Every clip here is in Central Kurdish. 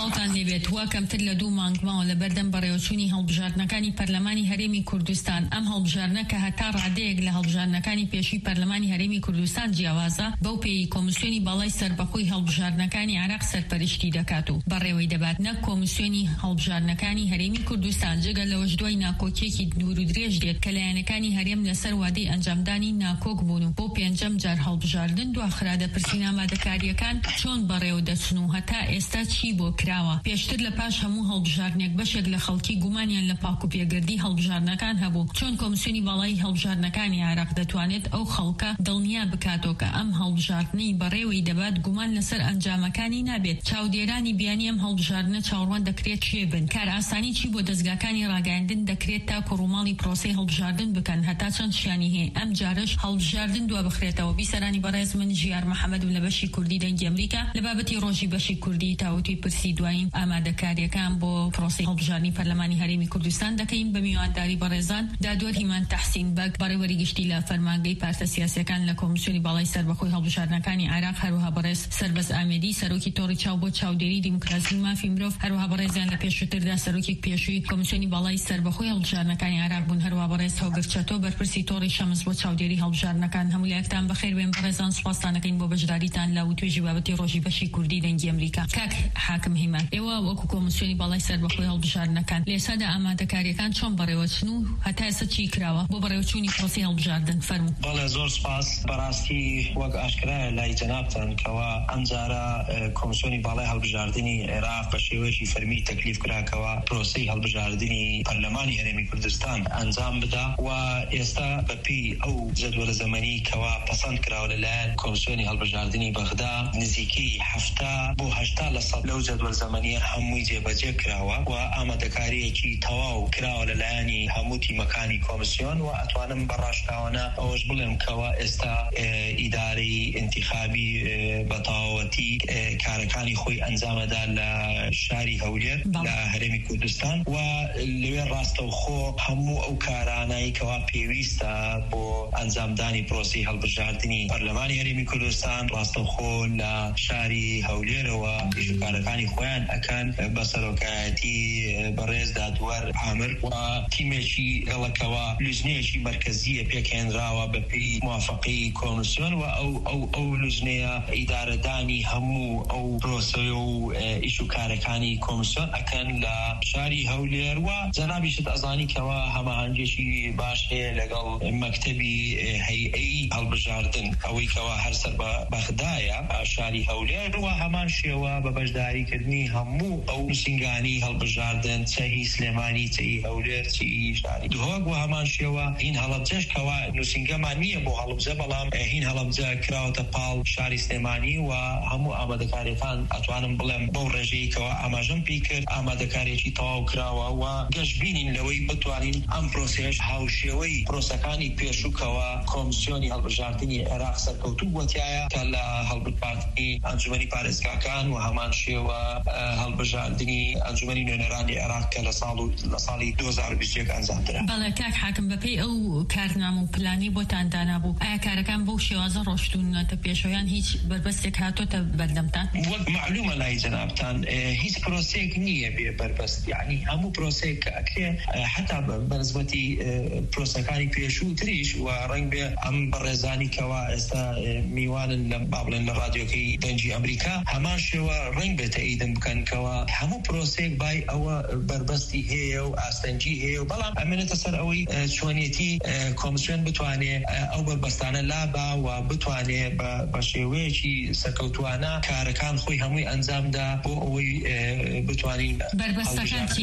سڵاوتان لێبێت. وا کەمتر لە 2 مانگماوە لە بەردەم بەڕێوەچوونی هەڵبژاردنەکانی پەرلەمانی هەرێمی کوردستان. ئەم هەڵبژاردنە کە هەتا ڕادەیەک لە هەڵبژاردنەکانی پێشووی پەرلەمانی هەرێمی کوردستان جیاوازە، بەو پێی کۆمیسیۆنی باڵای سەربەخۆی هەڵبژاردنەکانی عێراق سەرپەرشتی دەکات و بەڕێوەی دەبات نەک کۆمیسیۆنی هەڵبژاردنەکانی هەرێمی کوردستان، جگە لەوەش دوای ناکۆکیەکی دوور و درێژ دێت کە لایەنەکانی هەرێم لەسەر وادەی ئەنجامدانی ناکۆک بوون و بۆ پێنجەم جار هەڵبژاردن دواخرا دەپرسین ئامادەکاریەکان چۆن بەڕێوە دەچن و هەتا ئێستا چی بۆ کراوە. پێشتر لە پاش هەموو هەڵبژاردنێک بەشێک لە خەڵکی گومانیان لە پاک و پێگردی هەڵبژاردنەکان هەبوو. چۆن کۆمیسیۆنی باڵای هەڵبژاردنەکانی عێراق دەتوانێت ئەو خەڵکە دڵنیا بکاتەوە کە ئەم هەڵبژاردنەی بەڕێوەی دەبات گومان لەسەر ئەنجامەکانی نابێت. چاودێرانی بیانی ئەم هەڵبژاردنە چاوەڕوان دەکرێت شێ بن. کار ئاسانی چی بۆ دەستگاکانی ڕاگەاندن دەکرێت تا کۆڕووماڵی پرۆسەی هەڵبژاردن بکەن هەتا چەند شیانی هەیە. ئەم جارش هەڵبژاردن دوا بخرێتەوە. بیسەرانی بەڕێز من ژیار محەممەد و لە بەشی کوردی دەنگی ئەمریکا لە بابەتی ڕۆژی بەشی کوردی تاوتوی پرسی دوایین ئامادەکاریەکان بۆ پرۆسەی هەڵبژاردنی پەرلەمانی هەرێمی کوردستان دەکەین بە میوانداری بەڕێزان دادوەر هیمان تەحسین بەگ بەڕێوەری گشتی لە فەرمانگەی پارتە سیاسیەکان لە کۆمیسیۆنی باڵای سەربەخۆی هەڵبژاردنەکانی عێراق، هەروەها بەڕێز سەربەز ئامێدی سەرۆکی تۆڕی چاو بۆ چاودێری دیموکراسی و مافی مرۆڤ، هەروەها بەڕێزیان لە پێشووتردا سەرۆکی پێشووی کۆمیسیۆنی باڵای سەربەخۆی هەڵبژاردنەکانی عێراق بوون، هەروەها بەڕێز هەوگەر چەتۆ بەرپرسی تۆڕی شەمس بۆ چاودێری هەڵبژاردنەکان. هەموو لایەکتان بەخێر بێن. بەڕێزان سوپاستان دەکەین بۆ بەشداریتان لە توێژی بابەتی ڕۆژی بەشی کوردی دەنگی ئەمریکا. کاک حاکم هیمان، ئێوە وەکو کۆمیسیۆنی باڵای سەربەخۆی هەڵبژاردنەکان لە ئێستادا ئامادەکاریەکان چۆن بەڕێوەچن و هەتا ئێستا چی کراوە بۆ بەڕێوەچوونی پرۆسەی هەڵبژاردن؟ فەرموو. بەڵێ زۆر سپاس. بەڕاستی وەک ئاشکرایە لای جەنابتان کەوا ئەمجارە کۆمیسیۆنی باڵای هەڵبژاردنی عێراق بە شێوەیەکی فەرمی تەکلیف کراکەوە پرۆسەی هەڵبژاردنی پەرلەمانی هەرێمی کوردستان ئەنجام بدا و ئێستا بەپی ئەو جەدوەلە زەمەنی کەوا پەسەند کراوە لەلایەن کۆمیسیۆنی هەڵبژاردنی بەغدا نزیکەی 70 بۆ 80% لەو جەدوەل زەمەنیە هەمووی جێبەجێ کراوە و ئامادەکاریەکی تەواو کراوە لەلایەنی هەموو تیمەکانی کۆمیسیۆن و ئەتوانم بەڕاشکاوانە ئەوەش بڵێم کەوا ئێستا ئیدارەی انتخابی بەتەواوەتی کارەکانی خۆی ئەنجامەدا لە شاری هەولێر لە هەرێمی کوردستان و لەوێ ڕاستەوخۆ هەموو ئەو کارانایی کەوا پێویستە بۆ ئەنجامدانی پرۆسەی هەڵبژاردنی پەرلەمانی هەرێمی کوردستان ڕاستەوخۆ لە شاری هەولێرەوە کارەکانی خۆیان ئەکەن بە سەرۆکایەتی بەڕێز دادوەر عامر و تیمێکی گەڵەکەوە لوزنەیەکی مەرکەزیە پێکهێنراوە بەپێی موافقەی کۆمیسیۆن و ئەو لوزنەیە ئیدارەدانی هەموو ئەو پرۆسە و ئیش و کارەکانی کۆمیسیۆن ئەکەن لە شاری هەولێر و جەنابیشت ئەزانی کەوا هەماهەنگێکی باش هەیە لەگەڵ مەکتەبی هەیئەی هەڵبژاردن ئەوەی کەوا هەرسەر بە بەغدایە شاری هەولێر و هەمان شێوە بە بەشداریکردنی هەموو ئەو نووسنگانی هەڵبژاردن چەهی سلێمانی چەهی هەولێر چی شاری دهۆک و هەمان شێوە هین هەڵەبجەش کەوا نووسنگەمان نییە بۆ هەڵبجە بەڵام هین هەڵەبجە کراوەتە پاڵ شاری سلێمانی و هەموو ئامادەکاریەکان ئەتوانم بڵێم بەو ڕێژەی کەوا ئاماژەم پێی کرد ئامادەکارێکی تەواو کراوە و گەشت بینین لەوەی بتوانین ئەم پرۆسەیەش هاوشێوەی پرۆسەکانی پێشووکەوە کۆمیسیۆنی هەڵبژاردنی عێراق سەرکەوتوو بووەتیایە کە لە هەڵبژاردنی ئەنجومەنی پارێزگاکان و هەمان شێوە هەڵبژاردنی ئەنجومەنی نوێنەرانی عێراق کە لە ساڵی 2021 ئەنجامدرا. بەڵێ کاک حاکم بەپێی ئەو کارنامە و پلانی بۆتان دانابوو، ئایا کارەکان بەو شێوازە ڕۆشتونەتە پێشەوەیان هیچ بەربەستێک هاتۆتە بەردەمتان؟ وەک معلومە لای جەنابتان هیچ پرۆسەیەک نییە بێ بەربەست، یعنی هەموو پرۆسەیەک کە ئەکرێ حتا بەنسبەتی پرۆسەکانی پێشووتریش و ڕەنگ بێ ئەم بەڕێزانی کەوا ئێستا میوانن لە بابڵێن لە رادیۆکەی دەنگی ئەمریکا هەمان شێوە ڕەنگ بێتە ئیدم بکەن کەوا هەموو پرۆسەیەک بای ئەوە بربەستی هەیە و ئاستەنجی هەیە و بەڵام ئەمێنێتە سەر ئەوەی چۆنیەتی کۆمیسیۆن بتوانێ ئەو بربەستانە لابا و بتوانێ بە شێوەیەکی سەرکەوتوانە کارەکان خۆی هەمووی ئەنجامدا بۆ ئەوەی بتوانین. بربەستەکان چی؟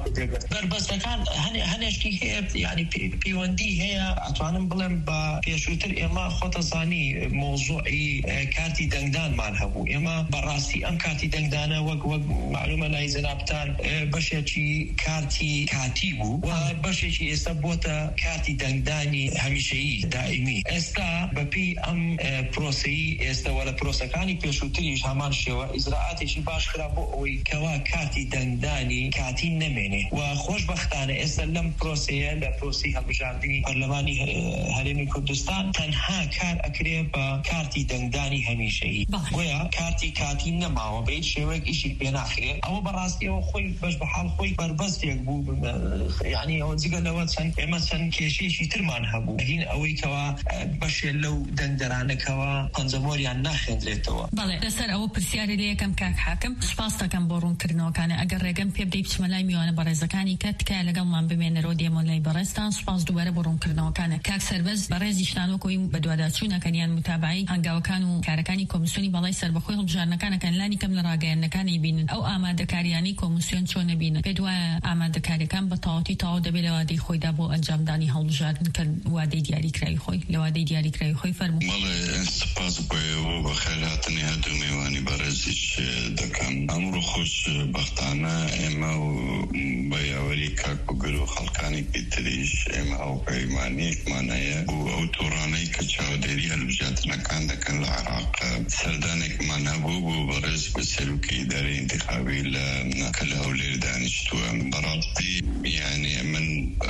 بربەستەکان هەنێشتی هەیە، یعنی پەیوەندی هەیە. ئەتوانم بڵێم بە پێشووتر ئێمە خۆتەزانی مۆزوعی کارتی دەنگدانمان هەبوو. ئێمە بەڕاستی ئەم کارتی دەنگدانە وەک معلومە لای جەنابتان بەشێکی کارتی کاتی بوو و بەشێکی ئێستا بۆتە کارتی دەنگدانی هەمیشەیی دائیمی. ئێستا بەپی ئەم پرۆسی ئێستا وەرە پرۆسەکانی پێشووتریش هەمان شێوە ئیزراعاتێکی باش کرا بۆ ئەوەی کەوا کاتی دەنگدانی کاتی نەمێنێ و خۆشبەختانە ئێستا لەم پرۆسەیە لە پرۆسی هەڵبژاردننی پەرلەمانی هەرێمی کوردستان تەنها کار ئەکرێ بە کارتی دەنگدانی هەمیشەیی گویا کاتی نەماوە بە هیچ شێوەیەک ئیشی پێ ناخرێت ئەوە بەڕاستیەوە خۆی بەش بەحاڵ خۆی بربەستێک بوو یعنی ئەوە جگە لەوە ئێمە چەند کێشەیەکی ترمان هەبوو هین ئەوەی کەوا بەشێ لەو دەنگدەرانەکەەوە پەنجەمۆریان ناخێنرێتەوە. بەڵێ لەسەر ئەوە پرسیاری لە یەکەم کاک حاکم سپاس دەکەم بۆ ڕوونکردنەوەکانە ئەگەر ڕێگەم پێ بدەیت بچمە لای میوانە بەڕێزەکانی کە تکایە لەگەڵمان بمێنەرەوە دێمە لای بەڕێستان سپاس دووبارە بۆ ڕوونکردنەوەکانە کاک سەربەز بەڕێزی شتانۆکۆی بە دوواداچوونەکەنیان متابعی هەنگاوەکان و کارەکانی کۆمیسیۆنی بەڵای سەربەخۆی هەڵبژاردنەکانەکەن لانی کەم لە ڕاگەیاندنەکانی بینن ئەو ئامادەکاریانی کۆمیسیۆن چۆن نەبینن پێ دوایە ئامادەکاریەکان بە تەواوەتی تەواو دەبێت لە وادەی خۆیدا بۆ ئەنجامدانی هەڵبژاردن کە وادەی دیاریکراوی خۆی لە وادەی دیاریکراوی خۆی فەرموو. بەڵێ سپاس بۆیەوە بە خێرهاتنی هەردوو میوانی بەڕێزیش دەکەم ئەمڕۆ خۆشبەختانە ئێمە بە یاوەری کاکوگەر و خەڵکانی پێتریش ئێمە ئەو پەیمانیەکمان هەیە بۆ ئەو تۆڕانەی کە چاودێری هەڵبژاردنەکان دەکەن لە عێراق سەردانێکمان هەبوو بۆ بەڕێز بە سەرۆکی ئیدارەی ئینتیخابی کە لە هەولێر دانیشتووە بەڕاستی یعنی من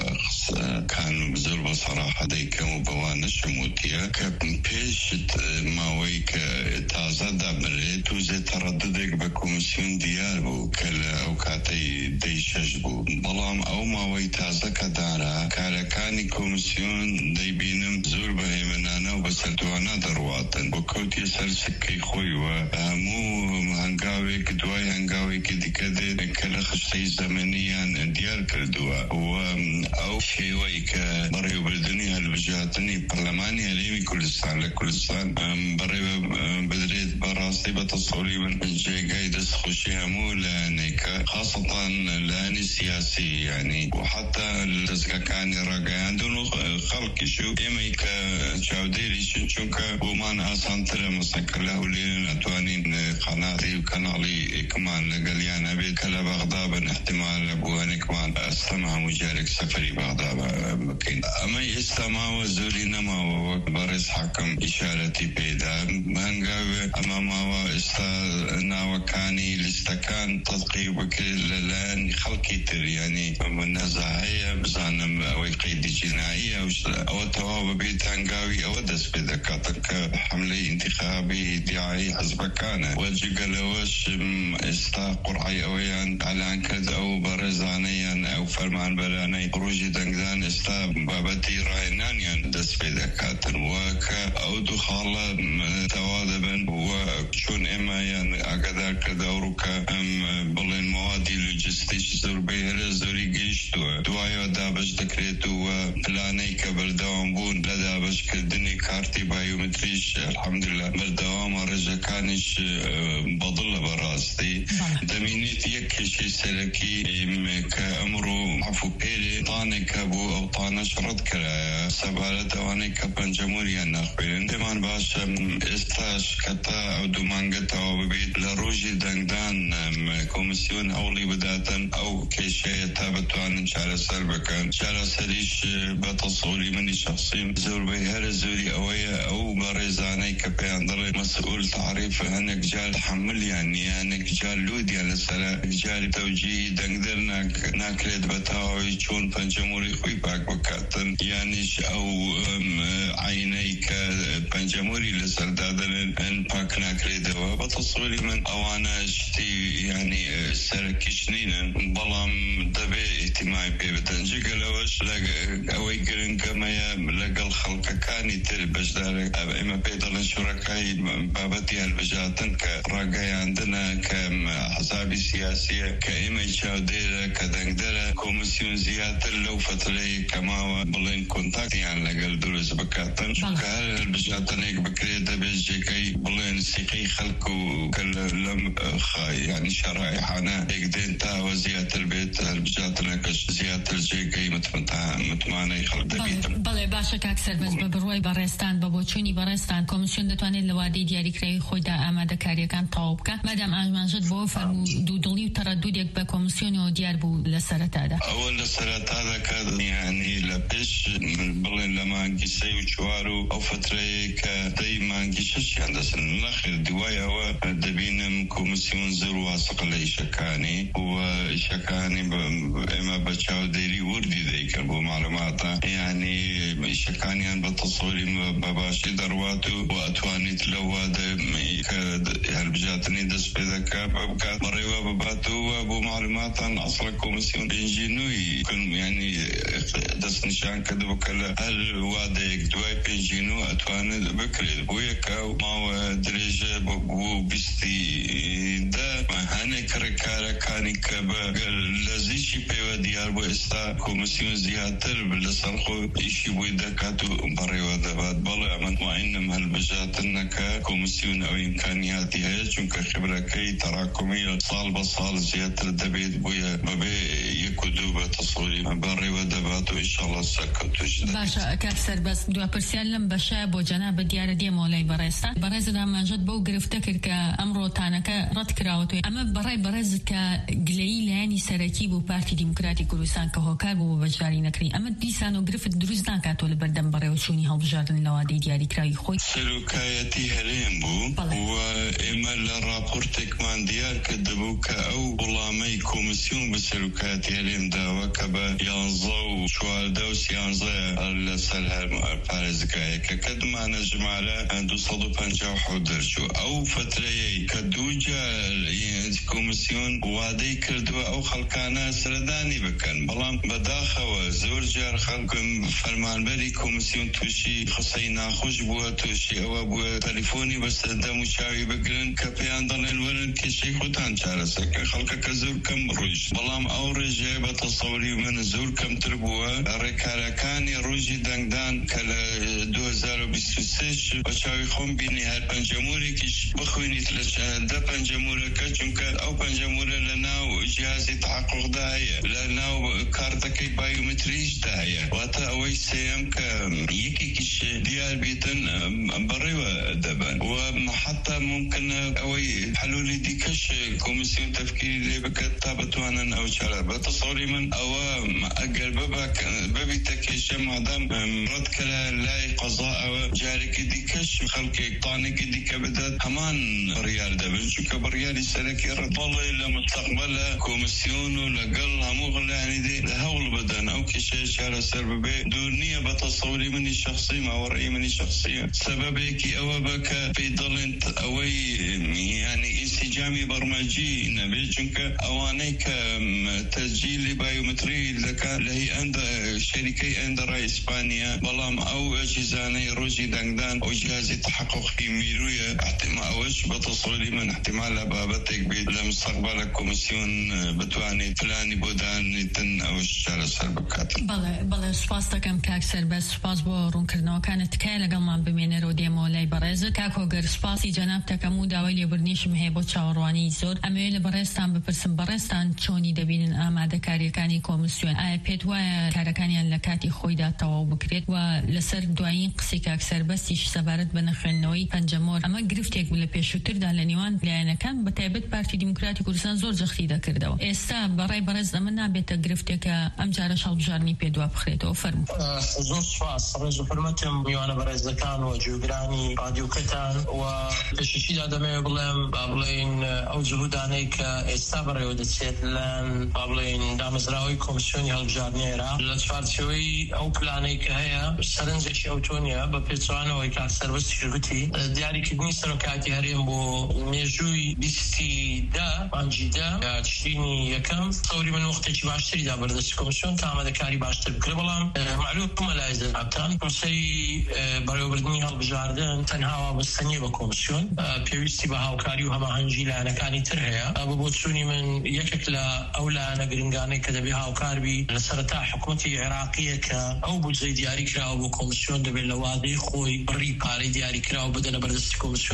کان زۆر بە سەراحە دەیکەم و بەوا نەشم وتیە کە پێش ماوەی کە تازە دابرێت توزێ تەڕەددێک بە کۆمیسیۆن دیار بوو کە لە ئەو کاتەی دەی شەش بوو بەڵام ئەو ماوەی تازە کە دارا کارەکانی کۆمیسیۆن دەیبینم زۆر بەهێمنانە و بەسەردوانە دەڕواتن بۆ کەوتی سەر سکەی خۆیوە هەموو هەنگاوێک دوای هەنگاوێکی دیکە دێت کە لە خشتەی زەمەنیان دیار کردووە و ئەو شێوەی کە بەڕێوەبردننی هەڵبژاردننی پەرلەمانی هەرێمی کوردستان لە کوردستان بەڕێوە بدرێت بەڕاستی بە تەسەوری من جێگای دەستخۆشی هەموو لایەنێکە خاصەتان لایەنی سیاسی یعنی و حتا دەستگاکانی ڕاگەیاندن و خەڵکیش و ئێمەی کە چاودێریشن چونکە بۆمان ئاسانترە مەسەکە لە هەولێر ئەتوانین قەناتی و کەناڵی ئێکمان لەگەڵیان هەبێت کە لە بەغدا بن احتیمال لە بووانێکمان ئەستەمە هەموو جارێک سەفەری بەغدا بکەین ئەمە ئێستا ماوە زۆری نەماوە وەک بەڕێز حاکم ئیشارەتی پێدا هەنگاوێ ئەمە ماوە ئێستا ناوەکانی لیستەکان تەدقیق بکرێت لەلایەن خەڵکی تر یعنی نەزا هەیە بزانم ئەوەی قەیدی جیناییە ئەوە تەواو ببێت هەنگاوی ئەوە دەست پێ دەکاتە کە حملەی ئینتیخابی دیایی حەزبەکانە وەجگەلەوەش ئێستا قورعی ئەوەیان ئالان کرد ئەو بەڕێزانەیان ئەو فەرمانبەرانەی ڕۆژی دەنگدان ئێستا بابەتی ڕاهێنانیان دەست پێ دەکاتن وە کە ئەو دوو خاڵە تەوا دەبن وە چۆن ئێمەیان ئاگادار کردە ئەوڕووکە ئەم بڵێن موادی لوجستیش زۆر بەهێرە زۆری گەیشتووە دوایەوە دابش دەکرێت وە پلانەی کە بەردەوام بوون لە دابشکردنی کارتی بایۆمتریش الحەمدوللا بەردەوامە ڕێژەکانیش بەدڵە بەڕاستی دەمینێت یەک کێشەی سەرەکی کە ئەمڕۆ عەفوپێرێ تانێکە بۆ ئەو تانەش ڕەت کرایە سەبارەت ئەوانەی کە پەنجەمۆریان ناخوێن دەمان باشە ئێستاش کەتا ئەو دوو مانگە تەوا ببێت لە ڕۆژی دەنگدان کۆمیسیۆن هەوڵی بداتن ئەو کێشەیە تا بتوانن چارەسەر بکەن چارەسەریش بە تەسەوری منی شخصیم زۆر بەهێرە زۆری ئەوەیە ئەو بەڕێزانەی کە پێیان دەڵێ مەسئول تعریف هەندێک جار حملیان نیە هەندێک جار لودیان لەسەرە جاری تەوجیهی دەنگدەر ناکرێت بە تەواوی چۆن پەنجەمۆری خۆی پاک بکاتن یانیش ئەو عینەی کە پەنجەمۆری لەسەردادنن پاک ناکرێتەوە بە تەسەوری من ئەوانە شتی ینی سەرەکیش نینن بەڵام دەبێ ئیتیمای پێ بدەن جگەلەوەش ئەوەی گرنگەمەیە لەگەڵ خەڵکەکانی تر بەشدارێک ئێمە پێ دەڵێن شوڕەکایی بابەتی هەڵبژاردن کە ڕاگەیاندنە کە حەزابی سیاسیە کە ئێمەی چاودێرە کە دەنگدەرە کۆمیسیۆن زیاتر لەو فترەی کەماوە بڵێن کۆنتاکتیان لەگەڵ دروست بکاتن کە هەر هەڵبژاردنێک بکرێت دەبێت جێگەی بڵێن سيقي خلقو كلم يعني شرائح أنا يقدين تا وزيادة البيت البجاتنا كش زيادة الجيكي متماني خلق دبيت بله باشك أكثر بس ببروي برستان ببوچوني برستان كوميسيون دتواني لوادي دياري كري خودا آماده كاري كان طوبك مادام أجمانجد بو فرمو دودلي وترددك بكوميسيون وديار بو لسرتا ده أول لسرتا ده كان يعني لبش بلين لما انكسي وشوارو أو فترة كدي ما انكسش عندسن الأخير دوايا هو دبين كوميسيون زرو واسق لي شكاني وشكاني إما بتشاو ديري وردي ذيك بو معلومات يعني شكاني عن بتصوري بباشي درواتو وأتواني تلواد كالبجاتني دس بذاك ببقى مريوا بباتو وابو معلومات عن أصل كوميسيون بنجينوي كن يعني دس نشان كده بكلا هل واديك دواي بنجينو أتواني بكري بويكا وما درجة بو بستي دا ما هني كركارا كاني كبا لزيشي بيوا ديار بو استا كوميسيون زياتر بلسالخو إشي بويدا كاتو مريوا دبات بلا مطمئن هالبجات انك كوميسيون او امكانياتها چونك خبره كي تراكميه صال بصال زياده الدبيت بويا ببي يكدو بتصوري بري ودبات ان شاء الله سكتوش باشا كافسر بس دو برسيالم بشاب وجناب ديار دي مولاي بريستا برز دا ماجد بو گرفتكر كامرو تانك رد كراوتو اما براي برز كقليل يعني سركيب وبارتي ديمقراطي كردستان كهوكار بو بجاري نكري اما ديسانو گرفت دروزدان كاتو لبردم بري وشوني هالبجاردن لوادي دياري كراي خوي سلوكايتي هرين بو وإما الرابورتك مان ديار كدبوك أو ظلامي كوميسيون بسلوكايتي هرين داوا كبا ينظو شوال دوس ينظو السلها بارزكاية كدما نجمعلا عندو صدو بانجاو حودرشو أو فترة كدوجا كوميسيون وادي كردوا أو خلقانا سرداني بكن بلام بداخوا زورجار خلق فرمان بري كوميسيون توشي خصينا خوش بوا توشي أو بوا تليفوني بس ده مشاوي بقرن كبيان ضلين ورن كشي خدان شارسك خلق كزور كم روج بلام أو رجع بتصوري من زور كم تربوا ركاركاني روجي دنگدان كلا 2026 بشاوي خون بيني هر پنجموري كش بخويني تلش ده پنجمورة كچونك أو پنجمورة لناو جهازي تحقق داهية لناو كارتكي بايومتريش داهية واتا اوي سيام يكي كش ديال بيتن بريوة دبان وحتى ممكن اوي حلولي ديكش كوميسيون تفكيري اللي بكتا بتوانا او شارع بتصوري من او اقل ببي تكيش مادام رد كلا لاي قضاء او جارك ديكش خلقك طانك ديك بدات همان بريال دبان شو كبريالي سلكي رد والله الا مستقبل كوميسيون ولقل هموغل يعني دي لهول بدن او كشي شارع سرببي دورنية بتصوري مني شخصي ما ورأي مني شخصيا سببك او بك في ضلنت اوي يعني انسجامي برمجي نبي چونك اوانيك تسجيل بايومتري لكان لهي عند شركة عند رئيس اسبانيا بلام او اجهزاني روجي دنگدان او جهازي تحقق في ميرويا احتمال اوش بتصوري من احتمال بابتك لمستقبل كوميسيون بتواني فلاني بودان تن او الشارع سربكات بله سپاس دکم کاکسر بس سپاس با رون کردنەوە کانت تکای لەگەڵ ما بمێنەرەوە دێمەوە لای بەڕێزت کاکۆگەر سپاسی جەناب تەکەم و داوای لێبوردنیشم هەیە بۆ چاوەڕوانی زۆر ئەمەوێت لە بەڕێزتان بپرسم بەڕێزتان چۆنی دەبینن ئامادەکاریەکانی کۆمسیۆن ئایا پێت وایە کارەکانیان لە کاتی خۆیدا تەواو بکرێت و لەسەر دوایین قسەی کاکسەر بەستیش سەبارەت بە نەخوێندنەوەی پەنجەمۆر ئەمە گرفتێک بوو لە پێشووتردا لە نێوان لایەنەکان بەتایبەت پارتی دیموکراتی کوردستان زۆر جەختی دەکردەوە ئێستا بەڕای بەڕێز ئەمە نابێتە گرفتێکە ئەم جارە شەڵبژاردننی پێدوا بخرێتەوە فەرموو زۆر سپاس ڕێز و حرمەتم میوانە بەڕێزەکان و جوگرانی رادیۆکەتان و پێشەشیدا دەمەوێت بڵێم با بڵێن ئەو جهودانەی کە ئێستا بەڕێوە دەچێت لەن با بڵێن دامەزراوەی کۆمسیۆنی هەڵبژاردننی عێراق لە چوارچێوەی ئەو پلانەی کە هەیە سەرنجێکی ئەوتۆنیە بە پێچوانەوەی کە سەربەستی گوتی دیاریکردنی سەرۆکاتی هەرێم بۆ مێژووی 20 مانگی تشرینی یەکەم تەوری من وەختێکی باشتریدا بەردەست کۆمسیۆن تا ئامادەکاری باشتر بکرێ بەڵام معلومە لای زەرابتان پرسەی بەڕێوەبردننی هەڵبژاردن تەنها وابەستە نیە بە کۆمسیۆن پێویستی بە هاوکاری و هەماهەنگی لایەنەکانی تر هەیە بۆ چوونی من یەکێک لە ئەو لایەنە گرنگانەی کە دەبێ هاوکاربی لە سەرەتا حکوومەتی عێراقیە کە ئەو بودجەی دیاری کراوە بۆ کۆمسیۆن دەبێت لە وادەی خۆی بڕی پارەی دیاری کراوە بدەنە بەردەستی کۆمسیۆن بۆی بتوانێت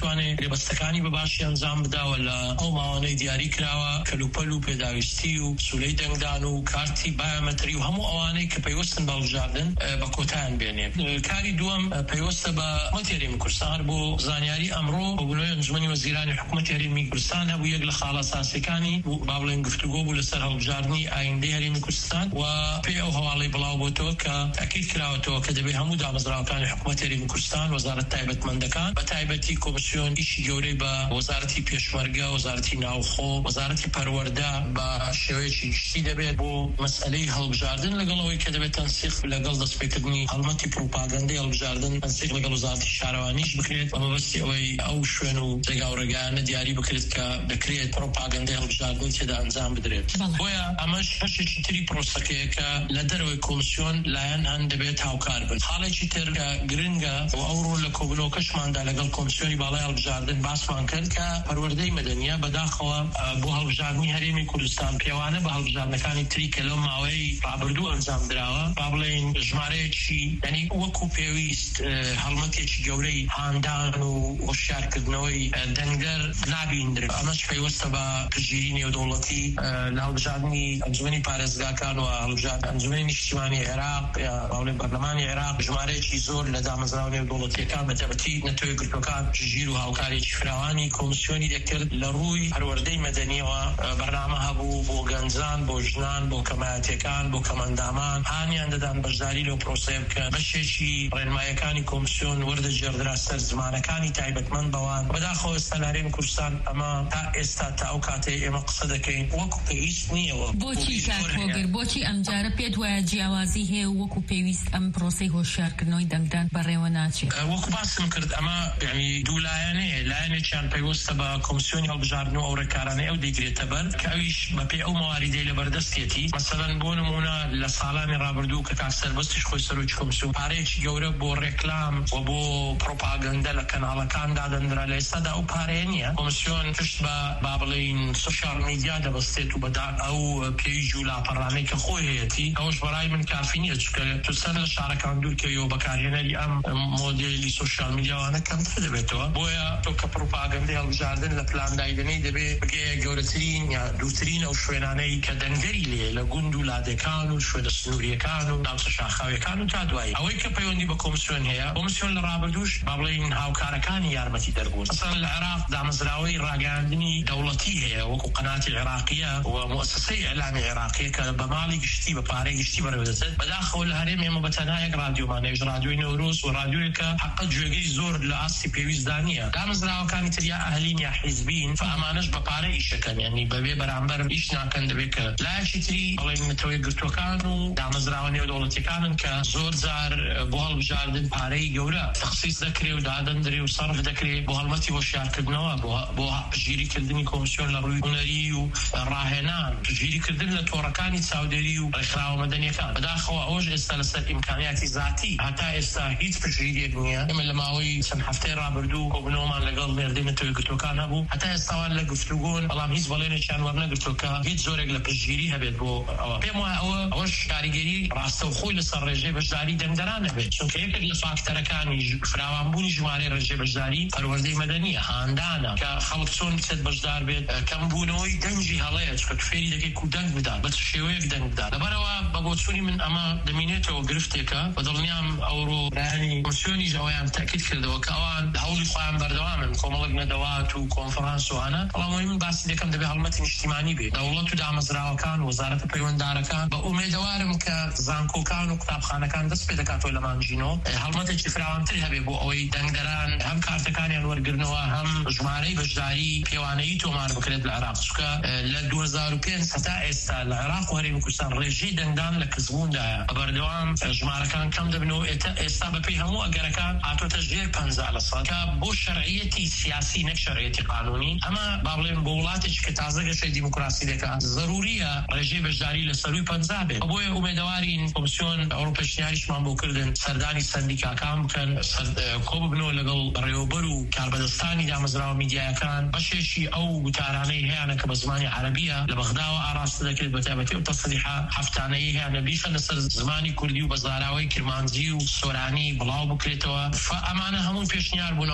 بتوانێت لێبەستەکانی بەباشی ئەنجام بداوە لە ئەو ماوانەی دیاری کراوە کەلوپەل و پێداویستی و سولەی دەنگدان و کارتی بایۆمەتری و هەموو ئەوانەی کە پەیوەستن بە هەڵبژاردن بە کۆتایان بێنێ. کاری دووەم پەیوەستە بە حکومەتی هەرێمی کوردستان بۆ زانیاری ئەمڕۆ بۆبوونەوەی ئەنجومەنی وەزیرانی حکومەتی هەرێمی کوردستان هەبوو یەک لە خاڵە ئاساسیەکانی با بڵێن گفتوگۆ بوو لەسەر هەڵبژاردننی ئایندەی هەرێمی کوردستان و پێی ئەو هەواڵەی بڵاو بۆتەوە کە تاکید کراوەتەوە کە دەبێت هەموو دامەزراوەکانی حکومەتی هەرێمی کوردستان وەزارەت تایبەتمەندەکان بە تایبەتی کۆمسیۆن ئیشی گەورەی بە وەزارەتی پێشمەرگە وەزارەتی ناوخۆ وەزارەتی پەروەردە بە شێوەیەکی گشتی دەبێت بۆ مەسئلەی هەڵبژاردن لەگەڵەوەی کە دەبێت تەنسیق لەگەڵ دەستپێکردنی هەڵمەتی پروپاگەندەی هەڵبژاردن تەنسیق لەگەڵ وەزارەتی شارەوانیش بکرێت بە مەبەستی ئەوەی ئەو شوێن و جێگا و ڕێگایانە دیاری بکرێت کە دەکرێت پروپاگەندەی هەڵبژاردن تێدا ئەنجام بدرێت. بۆیە ئەمەش بەشێکی تری پرۆسەکەیە کە لە دەرەوەی کۆمسیۆن لایەن هەن دەبێت هاوکار بن. حاڵێکی تر گرنگە و ئەوڕۆ لە کۆبنەوەکەشماندا لەگەڵ کۆمسیۆنی باڵای هەڵبژاردن باسمان کرد کە پەروەردەی مەدەنیە بەداخەوە بۆ هەڵبژاردننی هەرێمی کوردستان پێوانە بە هەڵبژاردنەکانی تری کە لەو ماوەی ڕابردوو ئەنجام درراوە با بڵێن ژمارەیەکی یعنی وەکو پێویست هەڵمەتێکی گەورەی هاندان و هۆشیارکردنەوەی دەنگدەر نابیندرێت. ئەمەش پێوەستە بە پشگیری نێودەوڵەتی لە هەڵبژاردننی ئەنجومەنی پارێزگاکان و ئەنجومەنی نیشتیمانی عێراق یا باڵێن پەرلەمانی عێراق ژمارەیەکی زۆر لە دامەزراوە نێودەوڵەتیەکان بە تایبەتی نەتەوەی گرتوەکان پشگیر و هاوکارێکی فراوانی کۆمسیۆنی دەکرد لە ڕووی پەروەردەی مەدەنیەوە بەرنامە هەبوو بۆ گەنجان بۆ ژنان بۆ کەمایەتیەکان بۆ کەمەندامان هانیان دەدان بەشداری لەو پرۆسەیە بکە بەشێکی ڕێنمایەکانی کۆمسیۆن وەردەجێڕدرا سەر زمانەکانی تایبەتمەند بەوان بەداخەوە ئێستا لە هەرێمی کوردستان ئەمە تا ئێستا تا ئەو کاتەی ئێمە قسە دەکەین وەکو پێویست نییەوە. بۆچی کاکۆگر بۆچی ئەمجارە پێت وایە جیاوازی هەیە وەکو پێویست ئەم پرۆسەی هۆشیارکردنەوەی دەنگدان بەڕێوە ناچێت؟ وەکو باسم کرد ئەمە یعنی دوو لایەنەیە لایەنێکیان پێوەستە بە کۆمسیۆنی هەڵبژاردن و ئەو ڕێکارانەی ئەو دەیگرێتە بەر کە ئەویش بەپێی ئەو مەواریدەی لەبەردەستێتی مەسەڵەن بۆ نمونە لە ساڵانی ڕابردوو کە کاکسەربەستیش خۆی سەرۆکی کۆمسیۆن پارەیەکی گەورە بۆ ڕێکلام و بۆ پرۆپاگەندە لە کەناڵەکان دادەنرا لە ئێستادا ئەو پارەیە نییە. کۆمسیۆن پشت بە با بڵێن سوشیال میدیا دەبەستێت و بەدا ئەو پێیژ و لاپەڕانەی کە خۆی هەیەتی ئەوش بەڕای من کافی نییە چکە تو سەر لە شارەکان دوورکەویەوە بەکارهێنەری ئەم مۆدێلی سوشیال میدیاوانە کەمتر دەبێتەوە. بۆیە تۆ کە پروپاگەندەی هەڵبژاردن لە پلاندایدنەی دەبێت بگەیە گەورەترین یا دووترین ئەو شوێنانەی کە دەنگەری لێ لە گوند و لادەکان و شوێنە سنووریەکان و ناوچە شاخاویەکان و تا دوایی ئەوەی کە پەیوەندی بە کۆمسیۆن هەیە کۆمسیۆن لە ڕابردووش با بڵێن هاوکارەکانی یارمەتی دەربوون. مثلا لە عێراق دامەزراوەی ڕاگەاندنی دەوڵەتی هەیە وەکو قەناتی عێراقیە و مؤسسەی ئەعلامی عێراقیە کە بە ماڵی گشتی بە پارەی گشتی بەڕێوەدەچێت. بەداخەوە لە هەرێم ئێمە بەتەنها یەک رادیۆمانەیەش رادیۆی نەورۆز و رادیۆیەکە حەقە گوێگەی زۆر لە ئاستی پێویستدا نییە. دامەزراوەکانی تر یا ئەهلین یا حیزبین ئەمانەش بە پارە ئیشەکەن یعنی بەبێ بەرامبەر ئیش ناکەن دەبێت کە لایەکی تری بەڵێن نەتەوەی گرتوەکان و دامەزراوە نێودەوڵەتیەکانن کە زۆر جار بۆ هەڵبژاردن پارەی گەورە تەخسیس دەکرێت و دادەندرێ و سەرف دەکرێت بۆ هەڵمەتی هۆشیارکردنەوە بۆ پشگیریکردنی کۆمسیۆن لە ڕووی هونەری و ڕاهێنان پشگیریکردن لە تۆڕەکانی چاودێری و ڕێکخراوە مەدەنیەکان. بەداخەوە ئەوەش ئێستا لەسەر ئیمکانیاتی ذاتی هەتا ئێستا هیچ پشگیریەک نییە. ئێمە لە ماوەی چەند هەفتەی ڕابردوو کۆبنەوەمان لەگەڵ مێردەی نەتەوەی گرتوەکان هەبوو هەتا ئێستاوان لە گفتوگۆن بەڵام هیچ بەڵێنێکیان وەرنەگرتووە کە هیچ زۆرێک لە پشگیری هەبێت بۆ ئەوە. پێم وایە ئەوەش کاریگەری ڕاستەوخۆی لەسەر ڕێژەی بەشداری دەنگدەران دەبێت چونکە یەکێک لە فاکتەرەکانی فراوانبوونی ژمارەی ڕێژەی بەشداری پەروەردەی مەدەنیە هاندانە کە خەڵک چۆن بچێت بەشدار بێت کەمبوونەوەی دەنگی هەڵەیە چکە فێری دەکەیت و دەنگ بدات بە شێوەیەک دەنگ بدات. لەبەرەوە بە بۆچوونی من ئەمە دەمینێتەوە گرفتێکە بە دڵنیام ئەوڕۆ ڕایانی کۆمسیۆنیش ئەویان تاکید کردەوە کە ئەوان هەوڵی خۆیان بەردەوامن کۆمەڵک نەدەوات و کۆنفرانس و هەنە بەڵام من باسی دەکەم دەبێت هەڵمەتی نیشتیمانی بێت دەوڵەت و دامەزراوەکان وەزارەتە پەیوەنددارەکان بە ئومێدەوارم کە زانکۆکان و قوتابخانەکان دەست پێ دەکاتەوە لە مانجینۆ هەڵمەتێکی فراوانتر هەبێت بۆ ئەوەی دەنگدەران هەم کارتەکانیان وەرگرنەوە هەم ژمارەی بەشداری پێوانەیی تۆمار بکرێت لە عێراق چونکە لە 2005 هەتا ئێستا لە عێراق و هەرێمی کوردستان ڕێژەی دەنگدان لە کەسبووندایە بەردەوام ژمارەکان کەم دەبنەوە ئێستا بەپێی هەموو ئەگەرەکان هاتوۆتە ژێر 50% کە بۆ شەرعیەتی سیاسی نەک شەرعیەتی قانونی ئەمە با بڵێن بۆ وڵاتێکی کە تازە گەشەی دیموکراسی دەکات ضروریە ڕێژەی بەشداری لە سەروی 50 بێت. بۆیە ئومێدەوارین کۆمسیۆن ئەوڕۆ پێشنیاریشمان بۆ کردن سەردانی سەندیکاکان بکەن کۆ ببنەوە لەگەڵ ڕێوەبەر و کاربەدەستانی دامەزراوە میدیایەکان بەشێشی ئەو گوتارانەی هەیەە کە بە زمانی عەرەبیە لە بەغداوە ئاڕاستە دەکرێت بە تایبەتی و تەسەلیحە هەفتانەیی هەیە بیخە لەسەر زمانی کوردی و بە زاراوەی کرمانجی و سۆرانی بڵاو بکرێتەوە. ئەمانە هەموو پێشنیار بوون ئەمڕۆ گفتوگۆ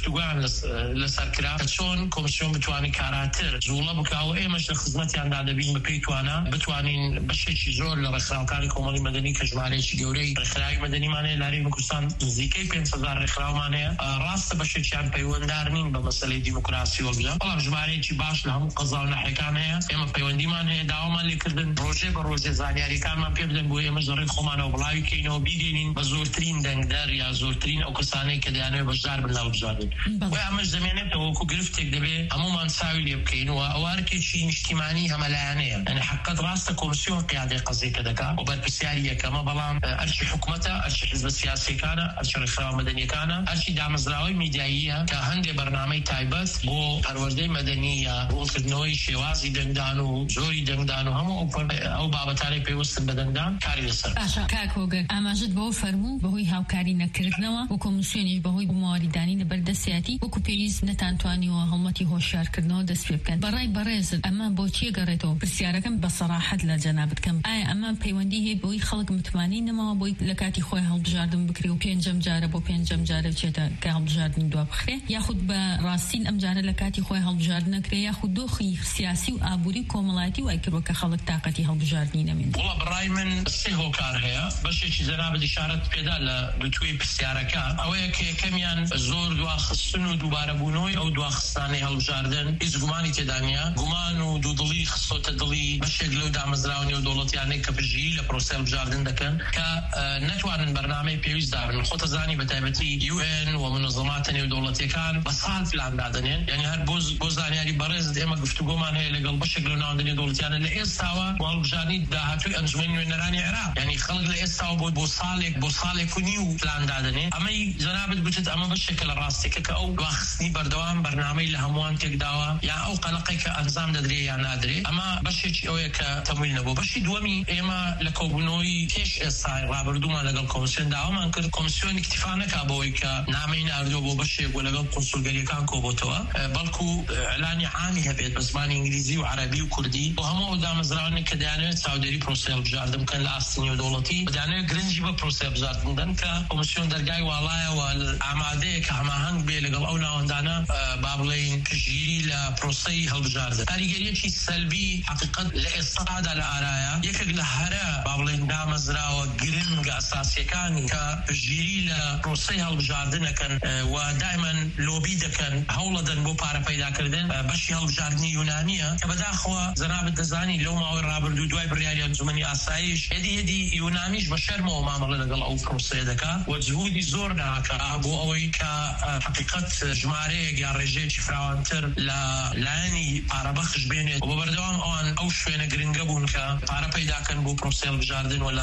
گفتوگویان لەسەرکرا کە چۆن کۆمسیۆن بتوانێت کاراتر جوڵە بکاو ئێمەش لە خزمەتیاندا دەبین بە پێی توانە بتوانین بەشێکی زۆر لە ڕێکخراوەکانی کۆمەڵی مەدەنی کە ژمارەیەکی گەورەی ڕێکخراوی مەدەنیمان هەیە لە هەرێمی کوردستان نزیکەی 500 ڕێکخراومان هەیە ڕاستە بەشێکیان پەیوەنددار نین بە مەسەلەی دیموکراسی وەگرە بەڵام ژمارەیەکی باش لە هەموو قەزا و ناحیەکان هەیە ئێمە پەیوەندیمان هەیە داوامان لێکردن ڕۆژێ بە ڕۆژێ زانیاریەکانمان پێ بدەن بۆ ئێمەش لە ڕێی خۆمانەوە بڵاوی بکەینەوە بیدێنین بە زۆرترین دەنگدار یا زۆرترین ئەو کەسانەی کە دەیانەوێت بەشدار بن لە هەڵبژاردن وای ئەمەش دەمێنێتەوە وەکو گرفتێک دەبێت هەمومان چاوی لێ بکەینەوە ئەوارکێکی نیشتیمانی هەمەلایەنەیە یعنی حقیقەت ڕاستە کۆمسیۆن قیادەی قەزەیەکە دەکات و بەرپرسیاری یەکەمە بەڵام ئەرچی حکوومەتە ئەرچی حیزبە سیاسیەکانە ئەرچی ڕێکخراوە مەدەنیەکانە ئەرچی دامەزراوەی میدیاییە کە هەندێک بەرنامەی تایبەت بۆ پەروەردەی مەدەنی یا ڕوونکردنەوەی شێوازی دەنگدان و زۆری دەنگدان و هەموو ئەو بابەتانەی پێویستن بە دەنگدان کاری لەسەر باشە کاک هۆگر ئاماژت بەوە فەرموو بەهۆی هاوکاری نەکردنەوە و کۆمسیۆنیش بەهۆی بمواریدانی لەبەردەستیاتی وەکو پێویست نەتانتوانیوە هەڵمەتی هۆشیارکردنەوە دەست پێ بکەن بەڕای بەڕێزت ئەمە بۆچی گەڕێتەوە پرسیارەکەم بە سەراحەت لە جەنابەت بکەم ئایا ئەمە پەیوەندی هەیە بۆی خەڵک متمانی نەماوە بۆی لە کاتی خۆی هەڵبژاردن بکرێ و پێنجەم جارە بۆ پێنجەم جارە بچێتە کە هەڵبژاردن دوا بخرێ یاخود بە ڕاستین ئەم جارە لە کاتی خۆی هەڵبژاردن نەکرێ یاخود دۆخی سیاسی و ئابووری کۆمەڵایەتی وای کردووە کە خەڵک تاقەتی هەڵبژاردنی نەمێن وڵا بڕای من سێ هۆکار هەیە بەشێکی جەنابەت ئیشارەت پێدا لە دوتوێی پرسیارەکە ئەوەیە کە یەکەمیان زۆر دواخستن و دووبارەبوونەوەی ئەو دواخستانەی هەڵبژاردن هیچ گومانی تێدا نیە گومان و دوودڵی خستۆتە دڵی بەشێک لەو دامەزراونی و دەوڵەتیانەی کە پژگیری لە پرۆسە هەڵبژاردن دەکەن کە نەتوانن بەرنامەی پێویست دابن خۆتە زانی بە تایبەتی UN و منظماتە نێودەوڵەتیەکان بە ساڵ پلان دادنێن یعنی هەر بۆ زانیاری بەڕێزت ئێمە گفتوگۆمان هەیە لەگەڵ بەشێک لەو ناوەندە نێودەوڵەتیانە لە ئێستاوە هەڵبژاردنی داهاتووی ئەنجومەنی نوێنەرانی عێراق یعنی خەڵک لە ئێستاوە بۆ ساڵێک و نیو پلان دادنێ ئەمەی جەنابەت گوتت ئەمە بەشێکە لە ڕاستێکە کە ئەو دواخستنی بەردەوام بەرنامەی لە هەمووان تێکداوە یا ئەو قەلەقەی کە ئەنجام دەدرێ یا نادرێ ئەمە بەشێکی ئەوەیە کە تەمویل نەبوو بەشی دووەمی ئێمە لە کۆبوونەوەی پێش ئێستای ڕابردوومان لەگەڵ کۆمسیۆن داوامان کرد کۆمسیۆن اکتیفا نەکا بەوەی کە نامەی ناردووە بۆ بەشێک و لەگەڵ قونسولگەریەکان کۆبۆتەوە بەڵکو ئەعلانی عامی هەبێت بە زمانی ئینگلیزی و عەرەبی و کوردی بۆ هەموو ئەو دامەزراوانێک کە دەیانەوێت چاودێری پرۆسە هەڵبژاردن بکەن لە ئاستنی و دەوڵەتی دەیانەوێت گرنگی بە پرۆسە هەڵبژاردن بدەن کە کۆمسیۆن دەرگای واڵایەوە ئامادەیە کە هەماهەنگ بێ لەگەڵ ئەو ناوەندانە با بڵێین پشگیری لە پرۆسەی هەڵبژاردن کاریگەریەکی سەلبی حقیقەت لە ئێستادا لە ئارایە یەکێک لە هەرە با بڵێین دامەزراوە گرنگە ئەساسیەکانی کە پشگیری لە پرۆسەی هەڵبژاردنەکەن و دایمەن لۆبی دەکەن هەوڵە دەن بۆ پارە پەیداکردن بەشی هەڵبژاردننی یونانیە کە بەداخەوە جەنابەت دەزانی لەو ماوەی ڕابردوو دوای بڕیاری ئەنجومەنی ئاسایش هێدی یونانیش بە شەرمەوە مامەڵە لەگەڵ ئەو پرۆسەیە دەکات و جهودی زۆر ناکە بۆ ئەوەی کە حقیقەت ژمارەیەک یا ڕێژەیەکی فراوانتر لە لایەنی پارەبەخش بێنێت و بەردەوام ئەوان ئەو شوێنە گرنگە بوون کە پارە پەیداکەن بۆ پرۆسە هەڵبژاردن و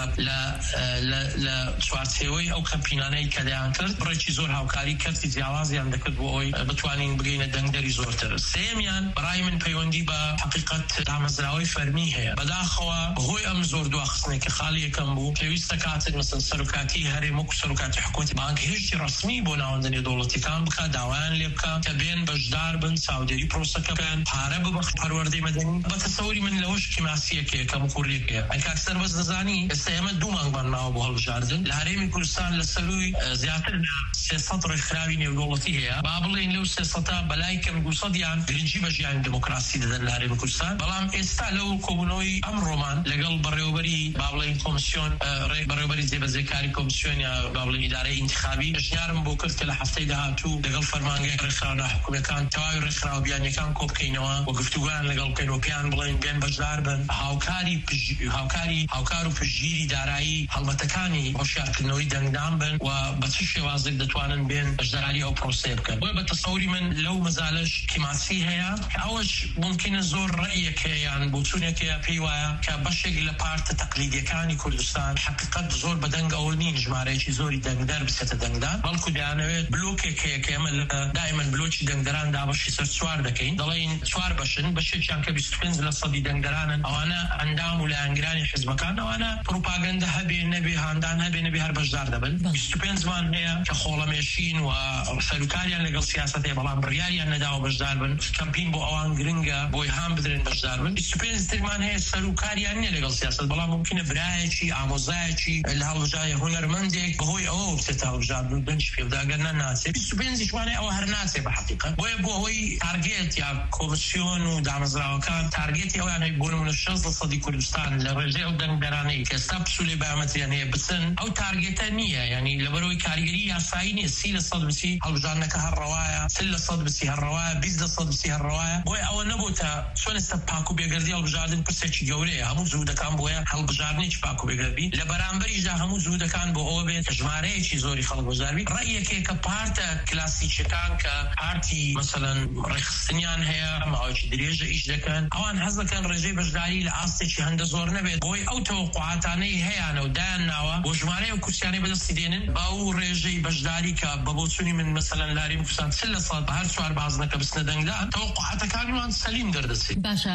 لە چوارچێوەی ئەو کەمپینانەی کە دەیان کرد بڕێکی زۆر هاوکاری کەرتی جیاوازیان دەکرد بۆ ئەوەی بتوانین بگەینە دەنگدەری زۆرتر سێمیان بەڕای من پەیوەندی بە حقیقەت دامەزراوەی فەرمی هەیە بەداخەوە بەهۆی ئەم زۆر دواخستنێک کە خاڵی یەکەم بوو پێویستە کاتێک مەسەن سەرۆکاتی هەرێم وەکو سەرۆکاتی حکومەتی بانکهێشتی ڕەسمی بۆ ناوەندە نێودەوڵەتیەکان بکات داوایان لێ بکات کە بێن بەشدار بن چاودێری پرۆسەکە بکەن پارە ببەخش پەروەردەی مەدەنی بە تەسەووری من لەوەش کیماسیەکەیە کە مقوڕێکەیە ئەکاکسەر بەس دەزانی ئێستا ئێمە 2 مانگ بانماوە بۆ هەڵبژاردن لە هەرێمی کوردستان لە سەروی زیاتر لە 300 ڕێکخراوی نێودەوڵەتی هەیە با بڵێن لەو 300 بەلای کەم 200یان گرنگی بە ژیانی دموکراسی دەدەن لە هەرێمی کوردستان بەڵام ئێستا لەو کۆبوونەوەی ئەم ڕۆمان لەگەڵ بەڕێوەبەری با بڵێن کۆمسیۆن بەڕێوەبەری جێبەجێکاری کۆمسیۆن یا با بڵێن ئیدارەی ئینتیخابی ژیارم بۆ کرد کە لە هەفتەی داهاتوو لەگەڵ فەرمانگەی ڕێکخراوە ناحکومیەکان تەواوی ڕێکخراوە بیانیەکان کۆ بکەینەوە و گفتوگویان لەگەڵ بکەین و پێیان بڵێن بێن بەشدار بن هاوکار و پشگیری دارایی هەڵمەتەکانی هۆشیارکردنەوەی دەنگدان بن و بە چ شێوازێک دەتوانن بێن بەشداری ئەو پرۆسەیە بکەن بۆیە بە تەسەووری من لەو مەزالەش کیماسی هەیە ئەوەش ممکنە زۆر ڕەیەک هەیەیان بۆ چوونێکەیە پێی وایە کە بەشێک لە پارتە تەقلیدیەکانی کوردستان حقیقەت زۆر بەدەنگ ئەوە نین ژمارەیەکی زۆری دەنگدار بچێتە دەنگدان بەڵکو دەیانەوێت بلۆکێک هەیە کە ئێمە دائیمەن بلۆکی دەنگدەران دابەشی سەر 4 دەکەین دەڵێن 4 بەشن بەشێکیان کە 25% دەنگدەرانن ئەوانە ئەندام و لایەنگرانی حیزبەکان ئەوانە پروپاگەندە هەبێ نەبێ هاندان هەبێ نەبێ هەر بەشدار دەبن 25 مان هەیە کە خۆڵەمێشین و سەرکاریان لەگەڵ سیاسەتێ بەڵام بڕیاریان نەداوە بەشدار بن کەمپین بۆ ئەوان گرنگە بۆی هام بدرێن بەشدار بن 25 ترمان هەیە سەرکاریان نیە لەگەڵ سیاسەت بەڵام ممکنە برایەکی ئامۆزایەکی لە هەڵبژاردنی هونەرمەندێک بەهۆی ئەوە بچێتە هەڵبژاردن بنچ پێداگەر ناناسێ 25 وانە ئەوە هەر ناچێ بە حەقیقەت بۆیە بۆ ئەوەی تارگێت یا کۆمسیۆن و دامەزراوەکان تارگێتی ئەویان هەیە بۆ نمونە 60% کوردستان لە ڕێژەی ئەو دەنگدەرانەی کە ئێستا پسوولی بایۆمەتریان هەیە بچن ئەو تارگێتە نییە یعنی لەبەرەوەی کاریگەری یاسایی نیە 30% بچی هەڵبژاردنەکە هەرڕەوایە 30% بچی هەرڕەوایە 20% بچی هەرڕەوایە بۆیە ئەوە نەبووتە چۆن ئێستا پاک و بێگەردی هەڵبژاردن پرسێکی گەورەیە هەموو جوودەکان بۆیە هەڵبژاردنێکی پاک و بێگەردی لە بەرامبەریشدا هەموو جوودەکان بۆ ئەوە بێت کە ژمارەیەکی زۆری خەڵک بەشداربی ڕێیەکێک کە پارتە کلاسیکەکان کە پارتی مثلەن ڕێخستنیان هەیە ماوەیەکی درێژە ئیش دەکەن ئەوان حەز دەکەن ڕێژەی بەشداری لە ئاستێکی هەندە زۆر نەبێت بۆی ئەو تەوەقوعاتانەی هەیەیانە و دایان ناوە بۆ ژمارەیە و کورسیانەی بەدەستی دێنن با و ڕێژەی بەشداری کە بە بۆچوونی من مثلەن لاری کوردستان 30% هەر 4 بازنەکە بستنە دەنگدان تەوەقوعاتەکانیان سەلیم دەردەچێت باشە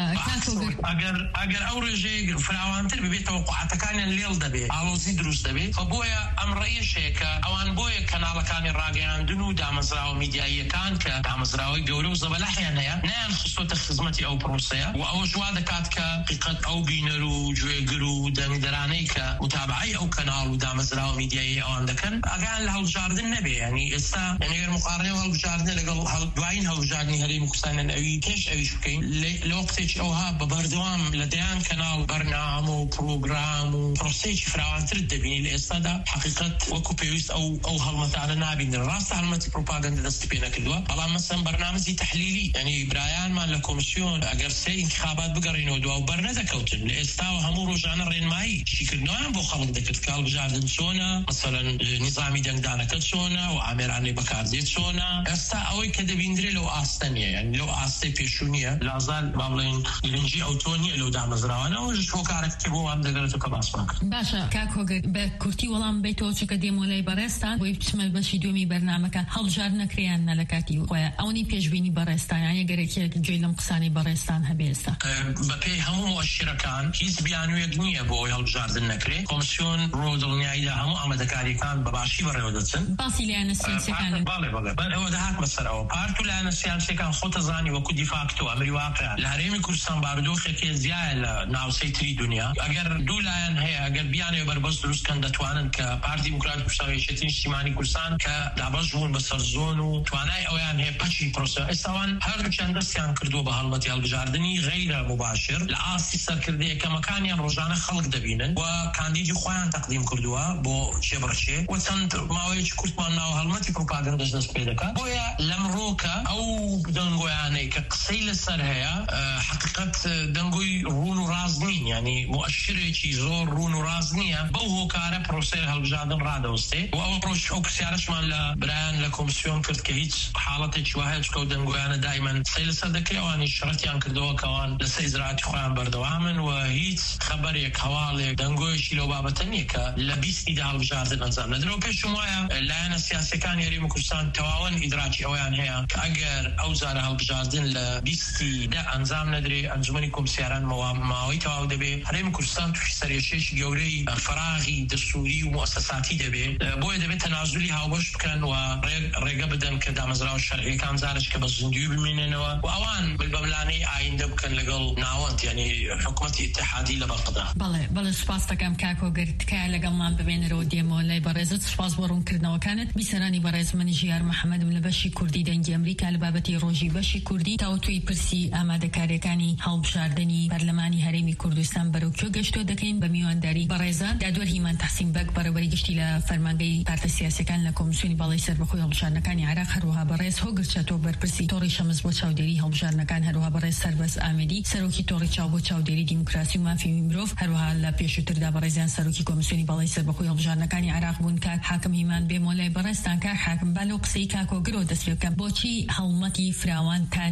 ئەگەر ئەو ڕێژەی فراوانتر ببێت تەوەقوعاتەکانیان لێڵ دەبێت ئاڵۆزی دروست دەبێت بۆیە ئەم ڕێیەشەیە کە ئەوان بۆیە کەناڵەکانی ڕاگەیاندن و دامەزراوە میدیاییەکان کە دامەزراوەی گەورە و زەبەلاحیان هەیە نیان خستۆتە خزمەتی ئەو پرۆسەیە و ئەوە جوا دەکات کە حقیقەت ئەو بینەر و گوێگر و دەنگدەرانەی کە متابعەی ئەو کەناڵ و دامەزراوە میدیایی ئەوان دەکەن ئەگەیان لە هەڵبژاردن نەبێ یعنی ئێستا ئەگەر مقارنەی هەڵبژاردن لەگەڵ دوایین هەڵبژاردنی هەرێمی کوردستان ئەوی پێش ئەویش بکەین لە وەختێکی ئەوها بە بەردەوام لە دەیان کەناڵ بەرنامە و پرۆگرام و پرۆسەیەکی فراوانتر دەبینی لە ئێستادا حقیقەت وەکو پێویست ئەو هەڵمەتانە نابینن ڕاستە هەڵمەتی پروپاگەندە دەستی پێ نەکردووە بەڵام مەسەن بەرنامەی تەحلیلی یعنی برایانمان لە کۆمسیۆن ئەگەر سێ انتخابات بگەڕینەوە دوا و بەرنەدەکەوتن لە ئێستاوە هەموو ڕۆژانە ڕێنمایی شیکردنەوەیان بۆ خەڵک دەکرد کە هەڵبژاردن چۆنە مەسەلەن نیزامی دەنگدانەکە چۆنە و ئامێرانەی بەکاردێت چۆنە ئێستا ئەوەی کە دەبیندرێ لەو ئاستە نیە یعنی لەو ئاستەی پێشوو نییە لازال با بڵێن گرنگی ئەوتۆ نیە لەو دامەزراوانە ئەوەش هۆکارێکی بۆ وام دەگەرێتەوە کە باسمان کرد باشە کاک هۆگر بە کورتی وەڵام بیتەوە چکە دێمۆلای بەڕێستان بۆی بچمە بەشی دومی بەرنامەکە هەڵبژاردن نەکرێیان نە لە کاتی خۆیان ئەوەی پێشبینی بەڕێستان یەگەرێکێک گوێی لەم قسانی بەڕێستان هەبێ ئێستا بەپێی هەموو مؤشرەکان هیچ بیانوێک نییە بۆ ئەوەی هەڵبژاردن نەکرێت کۆمسیۆن ڕۆ دڵنیاییدا هەموو ئامادەکاریەکان بەباشی بەڕێوە دەچن باسی لایەنە سیاسیەکان ئەوە دەهات بەسەرەوە پارت و لایەنە سیاسیەکان خۆتە زانی وەکو دیفاکتۆ ئەمری واقع لە هەرێمی کوردستان بارودۆخێکی زیایە لە ناوچەی تری دنیا ئەگەر دوو لایەن هەیە ئەگەر بیانێ بەربەست دروستکەن دەتوانن کە پارتی دیموکراتی کوردستان و یەکێتی نیشتیمانی کوردستان کە دابەش بوون بەسەر زۆن و توانای ئەویان هەیە پەچی پرۆسە ئێستاوان هەردووچیان دەستیان کردووە بە هەڵمەتی هەڵبژاردننی غەیرە مباشر لە ئاستی سەرکردی یەکەمەکانیان ڕۆژانە خەڵک دەبینن و کاندیدی خۆیان تەقدیم کردووە بۆ چێبڕچێ و چەند ماوەیەکی کورتمان ناوە هەڵمەتی پروپاگەندەش دەست پێ دەکات بۆیە لەمڕۆکە ئەو دەنگۆیانەی کە قسەی لەسەر هەیە حقیقەت دەنگۆی ڕون و ڕاز نین ینی مؤشرێکی زۆر ڕون و ڕاز نییە بەو هۆکارە پرۆسەی هەڵبژاردن ڕادەوەستێ و ئەوە ڕۆژ ئەو پرسیارەشمان لە برایان لە کۆمسیۆن کرد کە هیچ حاڵەتێکی وایە چکە و دەنگۆیانە دایمەن قسەی لەسەر دەکرێ ئەوانی شڕەتیان کردەوە کەوان لەسەر ئیزراعاتی خۆیان بەردەوامن و هیچ خەبەرێک هەواڵێک دەنگۆیەکی لەو بابەتە نییە کە لە 20دا هەڵبژاردن ئەنجام نەدرێت و پێشم وایە لایەنە سیاسیەکان هەرێمی کوردستان تەواوەن ئیدراکی ئەویان هەیە کە ئەگەر ئەو جارە هەڵبژاردن لە 20دا ئەنجام نەدرێ ئەنجومەنی کۆمسیاران ماوەی تەواو دەبێت هەرێمی کوردستان تووشی سەرێشێکی گەورەی فراغی دەستوری و مؤسساتی دەبێت بۆیە دەبێت تەنازولی هاوبەش بکەن و ڕێگە بدەن کە دامەزراوە شەرعیەکان جارش کە بە زیندوی بمێنێنەوە و ئەوان بەلانەی ئایندە بکەن لەگەڵ ناوەند یعنی حکوومەتی اتحادی لە بەڵقەدا بەڵێ سوپاس دەکەم کاک هۆگر تکایە لەگەڵمان ببێنەرەوە دێمۆلای بەڕێزت سوپاس بۆ ڕوونکردنەوەکانت بیسەرانی بەڕێز منی ژیار محەممەدم لە بەشی کوردی دەنگی ئەمریکا لە بابەتی ڕۆژی بەشی کوردی تاوتوی پرسی ئامادەکاریەکانی هەڵبژاردننی پەرلەمانی هەرێمی کوردستان بەرەو کوێ گەشتۆ دەکەین بە میوانداری بەڕێزان دادوەر هیمان تەحسین بەگ بەڕێوەری گشتی لە فەرمانگەی پارتە سیاسیەکان لە کۆمسیۆنی باڵای سەربەخۆی هەڵبژاردنەکانی عێراق هەروەها بەڕێز هۆگر چەتۆ بەرپرسی تۆڕی شەمس بۆ چاودێری هەڵبژاردنەکان هەروەها بەڕێز سەربەز ئامێدی سەرۆکی تۆڕی چاو بۆ چاودێری دیموکراسی و مافی مرۆڤ هەروەها لە پێشووتردا بەڕێزیان سەرۆکی کۆمسیۆنی باڵای سەربەخۆی هەڵبژاردنەکانی عێراق بوون کات حاکم هیمان بێمۆلای بەڕێستان کار حاکم با لەو قسەی کاک هۆگرەوە دەست پێ بکەم بۆچی هەڵمەتی فراوانتان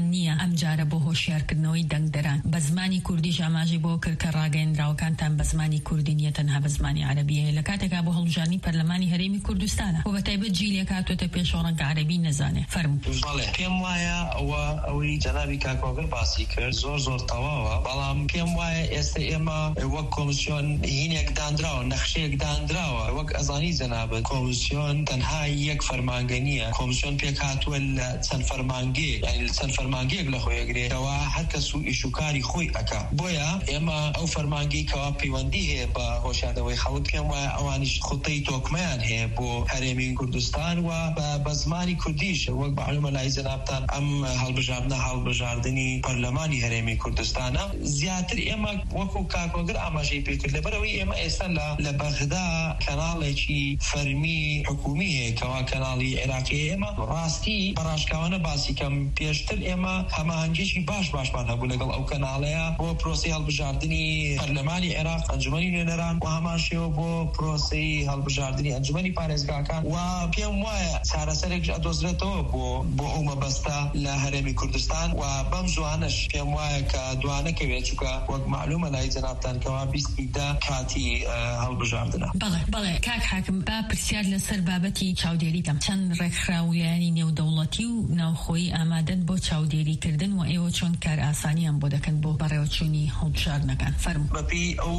نییە ئەم جارە بۆ هۆشیارکردنەوەی دەنگدەران بە زمانی کوردی ئاماژەی بۆ کرد کە ڕاگەیەندراوەکانتان بە زمانی کوردی نیە تەنها بە زمانی عەرەبیە لە کاتێکا بۆ هەڵبژاردننی پەرلەمانی هەرێمی کوردستانە و بەتایبەت جیلێک هاتوۆتە پێشەوە ڕەنگە عەرەبی نەزانێ بەڵێ پێم وایە ئەوەی جەنابی کاکۆگر باسی کرد زۆر تەواوە بەڵام پێم وایە ئێستا ئێمە وەک کۆمیسیۆن هینێک دانراوە نەخشەیەک دانراوە وەک ئەزانی جەنابەت کۆمیسیۆن تەنها یەک فەرمانگە نییە کۆمیسیۆن پێک هاتووە لە چەند فەرمانگەیەک یعنی چەند فەرمانگەیەک لە خۆی ئەگرێتەوە هەر کەس و ئیشوکاری خۆی ئەکا بۆیە ئێمە ئەو فەرمانگەی کەوا پەیوەندی هەیە بە هۆشیاردنەوەی خەڵک پێم وایە ئەوانیش خوتەی تۆکمەیان هەیە بۆ هەرێمی کوردستان و بە زمانی کوردیش وەک معلومە لای جەنابتان ئەم هەڵبژاردننی پەرلەمانی هەرێمی کوردستانە زیاتر ئێمە وەکو کاکۆگر ئاماژەی پێکرد لەبەرەوەی ئێمە ئێستا لە بەغدا کەناڵێکی فەرمی حکومی هەیە کەوا کەناڵی عێراقی ئێمە ڕاستی بەڕاشکاوانە باسی کەم پێشتر ئێمە هەماهەنگێکی باشمان هەبوو لەگەڵ ئەو کەناڵەیە بۆ پرۆسی هەڵبژاردننی پەرلەمانی عێراق ئەنجومەنی نوێنەران و هەمان شێوە بۆ پرۆسی هەڵبژاردننی ئەنجومەنی پارێزگاکان و پێم وایە چارەسەرێک ئەدۆزرێتەوە بۆ ئەو مەبەستە لە هەرێمی کوردستان و بەم زوانش پێم وایە کە دوانەکەوێت چووکە وەک معلومە لای جەنابتان کەوا 20 کاتی هەڵبژاردنە. بەڵێ کاک حاکم با پرسیار لەسەر بابەتی چاودێریتم چەند ڕێکخراویانی نێودەوڵەتی و ناوخۆیی ئامادەن بۆ چاودێریکردن و ئێوە چۆن کار ئاسانیان بۆ دەکەن بۆ بەڕێوەچوونی هەڵبژاردنەکان فەرموو. بەپی ئەو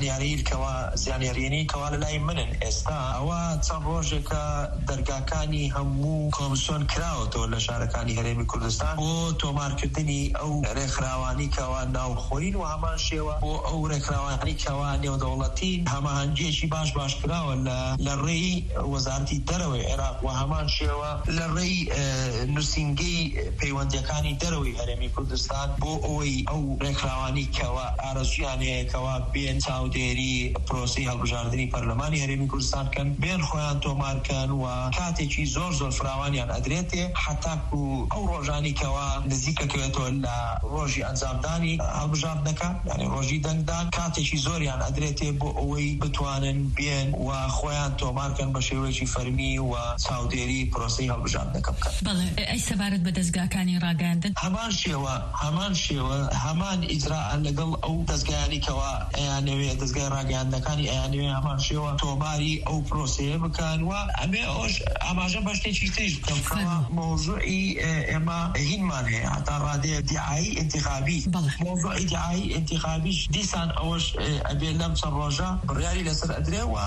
زانیاریەی کەوا لەلای منن ئێستا ئەوە چەند ڕۆژێکە دەرگاکانی هەموو کۆمیسیۆن کراوەتەوە لە شارەکانی هەرێمی کوردستان بۆ تۆمارکردنی ئەو ڕێکخراوانی کەوا ناوخۆین و هەمان شێوە بۆ ئەو ڕێکخراوانی کەوا نێودەوڵەتی هەماهەنگێکی باش کراوە لە ڕێی وەزارەتی دەرەوەی عێراق و هەمان شێوە لە ڕێی نووسینگەی پەیوەندیەکانی دەرەوەی هەرێمی کوردستان بۆ ئەوەی ئەو ڕێکخراوانی کەوا ئارەزویان هەیە کەوا بێن چاودێری پرۆسی هەڵبژاردننی پەرلەمانی هەرێمی کوردستان کەن بێن خۆیان تۆمارکەن و کاتێکی زۆر فراوانیان ئەدرێتێ حتاکو ئەو ڕۆژانی کەوا نزیکەکەوێتەوە لە ڕۆژی ئەنجامدانی هەڵبژاردنەکە یعنی ڕۆژی دەنگدان کاتێکی زۆریان ئەدرێتێ بۆ ئەوەی بتوانن بێن و خۆیان تۆمارکەن بە شێوەیەکی فەرمی و چاودێری پرۆسی هەڵبژاردنەکە بکەن. بەڵێ ئەی سەبارەت بە دەستگاکانی ڕاگەاندن هەمان شێوە هەمان ئیجراءان لەگەڵ ئەو دەستگایانی کەوا ئەیانەوێ دەستگای ڕاگەاندنەکانی ئەیانەوێ هەمان شێوە تۆماری ئەو پرۆسەیە بکەن و ئەمێ ئەوش ئاماژە بە شتێکی تریش بکەم کەوا مۆزوعی ئێمە هینمان هەیە هەتا ڕادەیە دیعایی انتخابی مۆزوعی دیعایی انتخابیش دیسان ئەوەش ئەبێ لەم چەند ڕۆژە بڕیاری لەسەر ئەدرێ و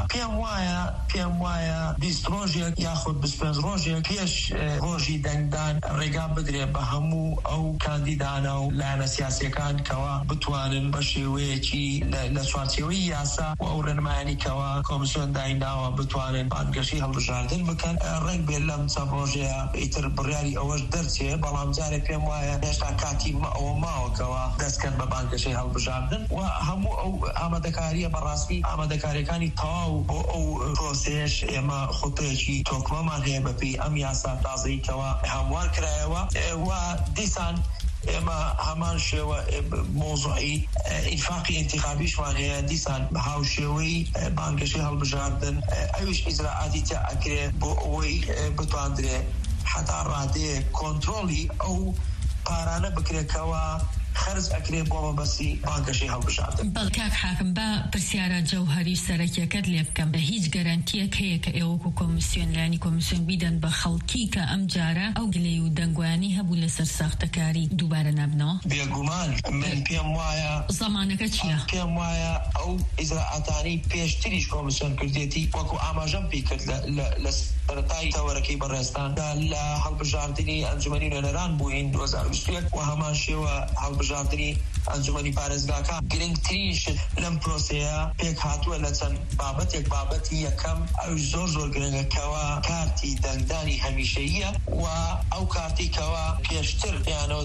پێم وایە 20 ڕۆژێک یاخود 25 ڕۆژێک پێش ڕۆژی دەنگدان ڕێگا بدرێ بە هەموو ئەو کاندیدانە و لایەنە سیاسیەکان کەوا بتوانن بە شێوەیەکی لە چوارچێوەی یاسا و ئەو ڕێنمایانی کەوا کۆمیسیۆن دایناوە بتوانن بانگەشەی هەڵبژاردن بکەن ڕێک بێت لەم چەند ڕۆژەیە ئیتر بڕیاری ئەوەش دەرچێ بەڵام جارێ پێم وایە هێشتا کاتی ئەوە ماوەکەوە دەستکەن بە بانگەشەی هەڵبژاردن و هەموو ئەو ئامادەکاریە بەڕاستی ئامادەکاریەکانی تەواو بۆ ئەو پرۆسەیەش ئێمە خوتەیەکی تۆکمەمان هەیە بەپێی ئەم یاسا تازەی کەوا هەموار کرایەوە و دیسان ئێمە هەمان شێوە مۆزوعی ئینفاقی انتخابیشمان هەیە دیسان هاوشێوەی بانگەشەی هەڵبژاردن ئەویش ئیجراعاتی تیا ئەکرێ بۆ ئەوەی بتواندرێ حتا ڕادەیە کۆنترۆلی ئەو پارانە بکرێتەوە خرج ئەکرێ بۆ مەبەستی بانگەشەی هەڵبژاردن. کاک حاکم با پرسیارە جەوهەری سەرەکیەکەت لێ بکەم بە هیچ گەرانتیەک هەیە کە ئێوەکو کۆمیسیۆن لانی کۆمیسیۆن بیدەن بە خەڵکی کە ئەم جارە ئەو گلەی و دەنگوانی هەبوو لەسەر ساختەکاری دووبارە نابنەوە؟ بێگومان من پێم وایە زەمانەکە چییە؟ پێم وایە ئەو ئیجراعاتانی پێشتریش کۆمیسیۆن کردێتی وەکو ئاماژەم پێی کرد لە سەرەتای تەوەرەکەی بەڕێستان لە هەڵبژاردننی ئەنجومەنی نوێنەران بووین 2021 و هەمان شێوە هەڵبژاردننی ئەنجومەنی پارێزگاکان گرنگترین شت لەم پرۆسەیە پێک هاتووە لە چەند بابەتی یەکەم ئەو زۆر گرنگەکەوە کارتی دەنگدانی هەمیشەییە و ئەو کارتی کەوا پێشتر یانەوە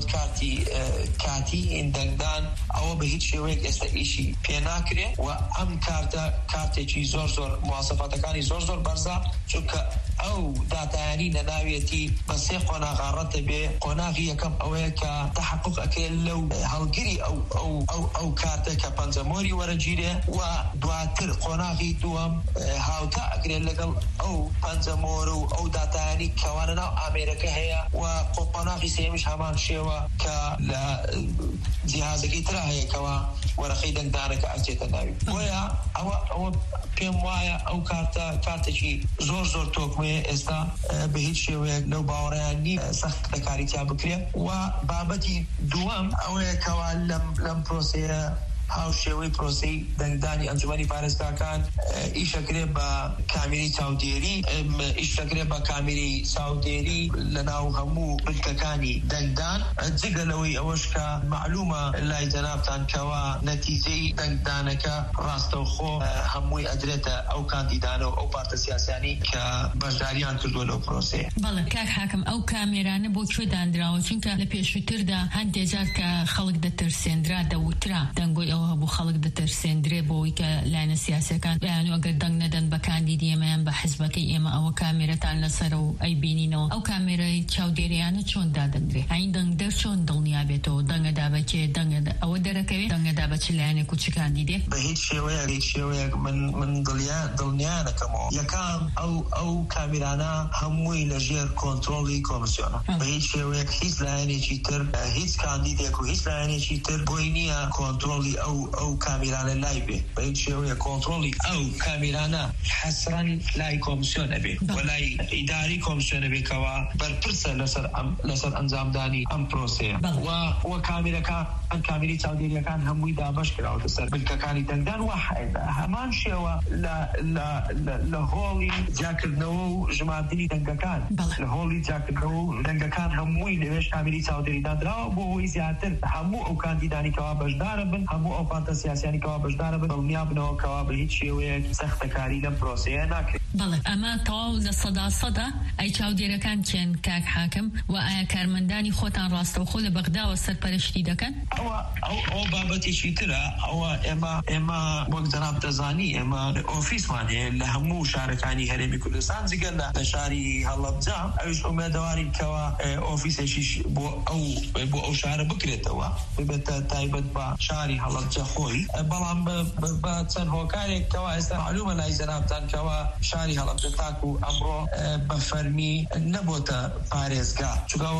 کاتی دەنگدان ئەوە بە هیچ شێوەیەک ئێستا ئیشی پێ ناکرێ و ئەم کارتێکی زۆر مواسەفاتەکانی زۆر بەرزە چونکە او داتاني نناويتي بس قناغ رتبه قناغ يكم اويكا تحقق اكل لو هالجري او كارتك بانزاموري ورجيره ودواتر قناغي دوام هاوتا اكل لقل او بانزامورو او داتاني كواننا امريكا هي وقناغي سيمش همان شيوا كلا جهازكي ترى هي كوا ورقي دندانك اجتناوي ويا او بيموايا او كارتشي زور توكمه استا بهيج شويه لو باوراني سخت كاريتيا بكري وبابتي دوام او كوا لم بروسيا هاو شوي بروسي دنداني انجمني فارستا كان ايشكري با كاميري سعوديري ايشكري با كاميري سعوديري لناو همو بالككاني دندان زغلوي اوشكا معلومه لا جنابتان كوا نتيجه دندانك راستو خو هموي ادريتا او كانديدانو او بارت سياساني كبشداريان كردو لو بروسي بله كاك حاكم او كاميرانه بو چو داندراو چونکه لپیشوتر دا هند جار که خلق د ترسندرا د وترا دنگو او بو خلق د ترسندري بو ک لانه سیاسي کان يعني اگر دنگ ندن بکاندیدی ما بحزبك اما او کاميرا تان لسرو اي بينينو او كاميرا چاوديريانه چون دادندري عين دنگ در چون دنيا بيتو دنگ دا بچي دنگ او درکوي دنگ دا بچ لانه کوچ کاندیدی بهيت شويه من دنيا كمو يكام او كاميرانا هموي لجير كنترولي كوميسيون بهيت شويه هيز لانه چيتر هيز كانديدي كو هيز لانه چيتر بوينيا كنترولي او كاميرانا لايبه بهيت شويه كنترولي او كاميرانا حسرا لاي كوميسيون ابي ولا اداري كوميسيون ابي كوا برپرس لسر انظام داني ام بروسي و كاميرا ان كاميري سعوديه كان هموي دا مشكله او تسر بالككاني دندان واحد همان شيوا لا هولي جاكر نو جماعتي دنگكان هولي جاكر نو دنگكان هموي ليش كاميري سعوديه دندرا بو زياتر همو او كانديداني كوا بجدار بن همو او بارت سياسي كوا بجدار بن دنيا بنو كوا بهيج شيوه سخت كاري لم بروسي ناك بله اما طاو لصدا اي چاوديره كان كان كاك حاكم و كارمنداني خوتان راستو خول بغدا وسرپرشتي دكن او بابتي شيترا او اما وقت جناب تزاني اما اوفيس ماني لهمو شاركاني هرمي كردستان زغلا لشاري هلبجا ايش امدواري كوا اوفيس شيش بو او شهر بكريتوا بيت تايبت با شاري هلبجا خوي بلام بتن هوكاري كوا است معلومه لا جناب تن كوا شاري هلبجا تاكو امرو بفرمي نبوتا باريزغا چوغا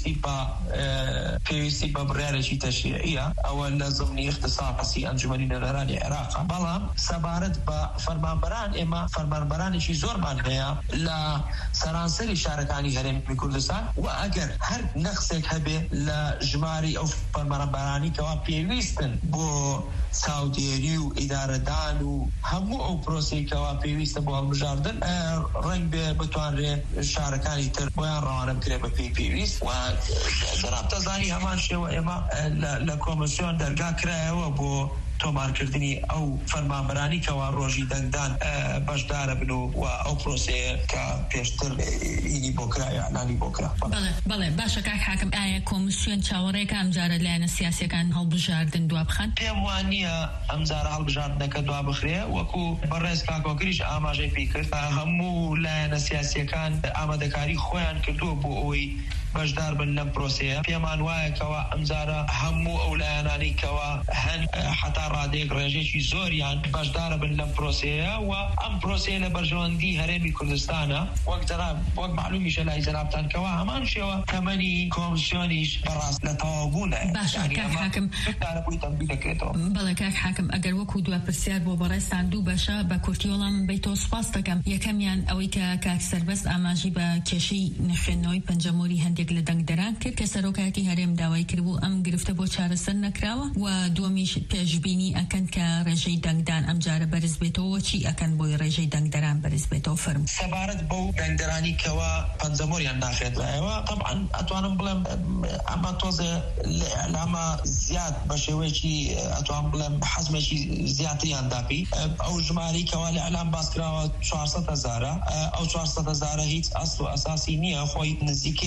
بيويسي با بريرشي تشريعيه او لازمني اختصاصي انجمني نراني عراق بلام سبارت با فرمانبران اما فرمانبران شي زورمان هيا لا سرانسري شاركاني هرم كردستان واگر هر نقصك هبه لجماري او فرمانبراني كوا بيويستن بو سعودي و اداره دانو همو او بروسي كوا بيويستن بو المجاردن رنگ بتوان شاركاني تر بيان روانه بكره بيويست و جناب تزاني همان شي و اما لكوميسيون درگا كرايا و بو تومار کردنی او فرمانبرانی کوا روجی دندان باشدار بنو و او پروسه که پیشتر اینی بکرا اعلانی بکرا بله باشه که حاکم آیا کمیسیون چاوره که امجاره لانه سیاسی کن هل بجاردن دو بخن پیموانیه امجاره هل بجاردن که دو بخریه وکو بررس که کوکریش آماجه پیکرد همو لانه سیاسی کن آماده کاری خویان کردو بو اوی باشدار بن لم بروسيه پیمان وای کوا امزاره همو اولانانی کوا هن حتی رادیک رجشی زوریان باشدار بن لم بروسيه و ام بروسيه لبرجواندی هرمی کردستانه وقت معلومی شلای جنابتان کوا همان شوا کمانی کمیسیونیش براس لتوابونه باشه که حاکم تعرفوا تنبيه كده بله که حاکم اگر وکو دو پرسیار بو برستان دو باشه با کورتیولام بیتو سپاس دکم یکمیان اوی که سربست اماجی با کشی نخنوی پنجموری هند یک لدنگ دران کرد که سروکاتی هرم داوای کرد بو ام گرفته بو چارەسەر نکراوە و دومیش پێشبینی ئەکەن کە ڕێژەی دەنگدان ئەم جارە بەرز بێتەوە چی ئەکەن بۆی ڕێژەی دەنگدەران بەرز بێتەوە فرم سەبارەت بەو دەنگدەرانی کەوا پەنجەمۆریان ناخێترایەوە طبعا ئەتوانم بڵێم ئەمە تۆزە ئەعلامە زیاد بە شێوەیەکی ئەتوان بڵێم حەزمێکی زیاتریان داپی ئەو ژمارەی کەوا لە ئەعلام باس کراوە 400,000 ئەو 400,000 هیچ ئەسڵ و ئەساسی نییە خۆی نزیکەی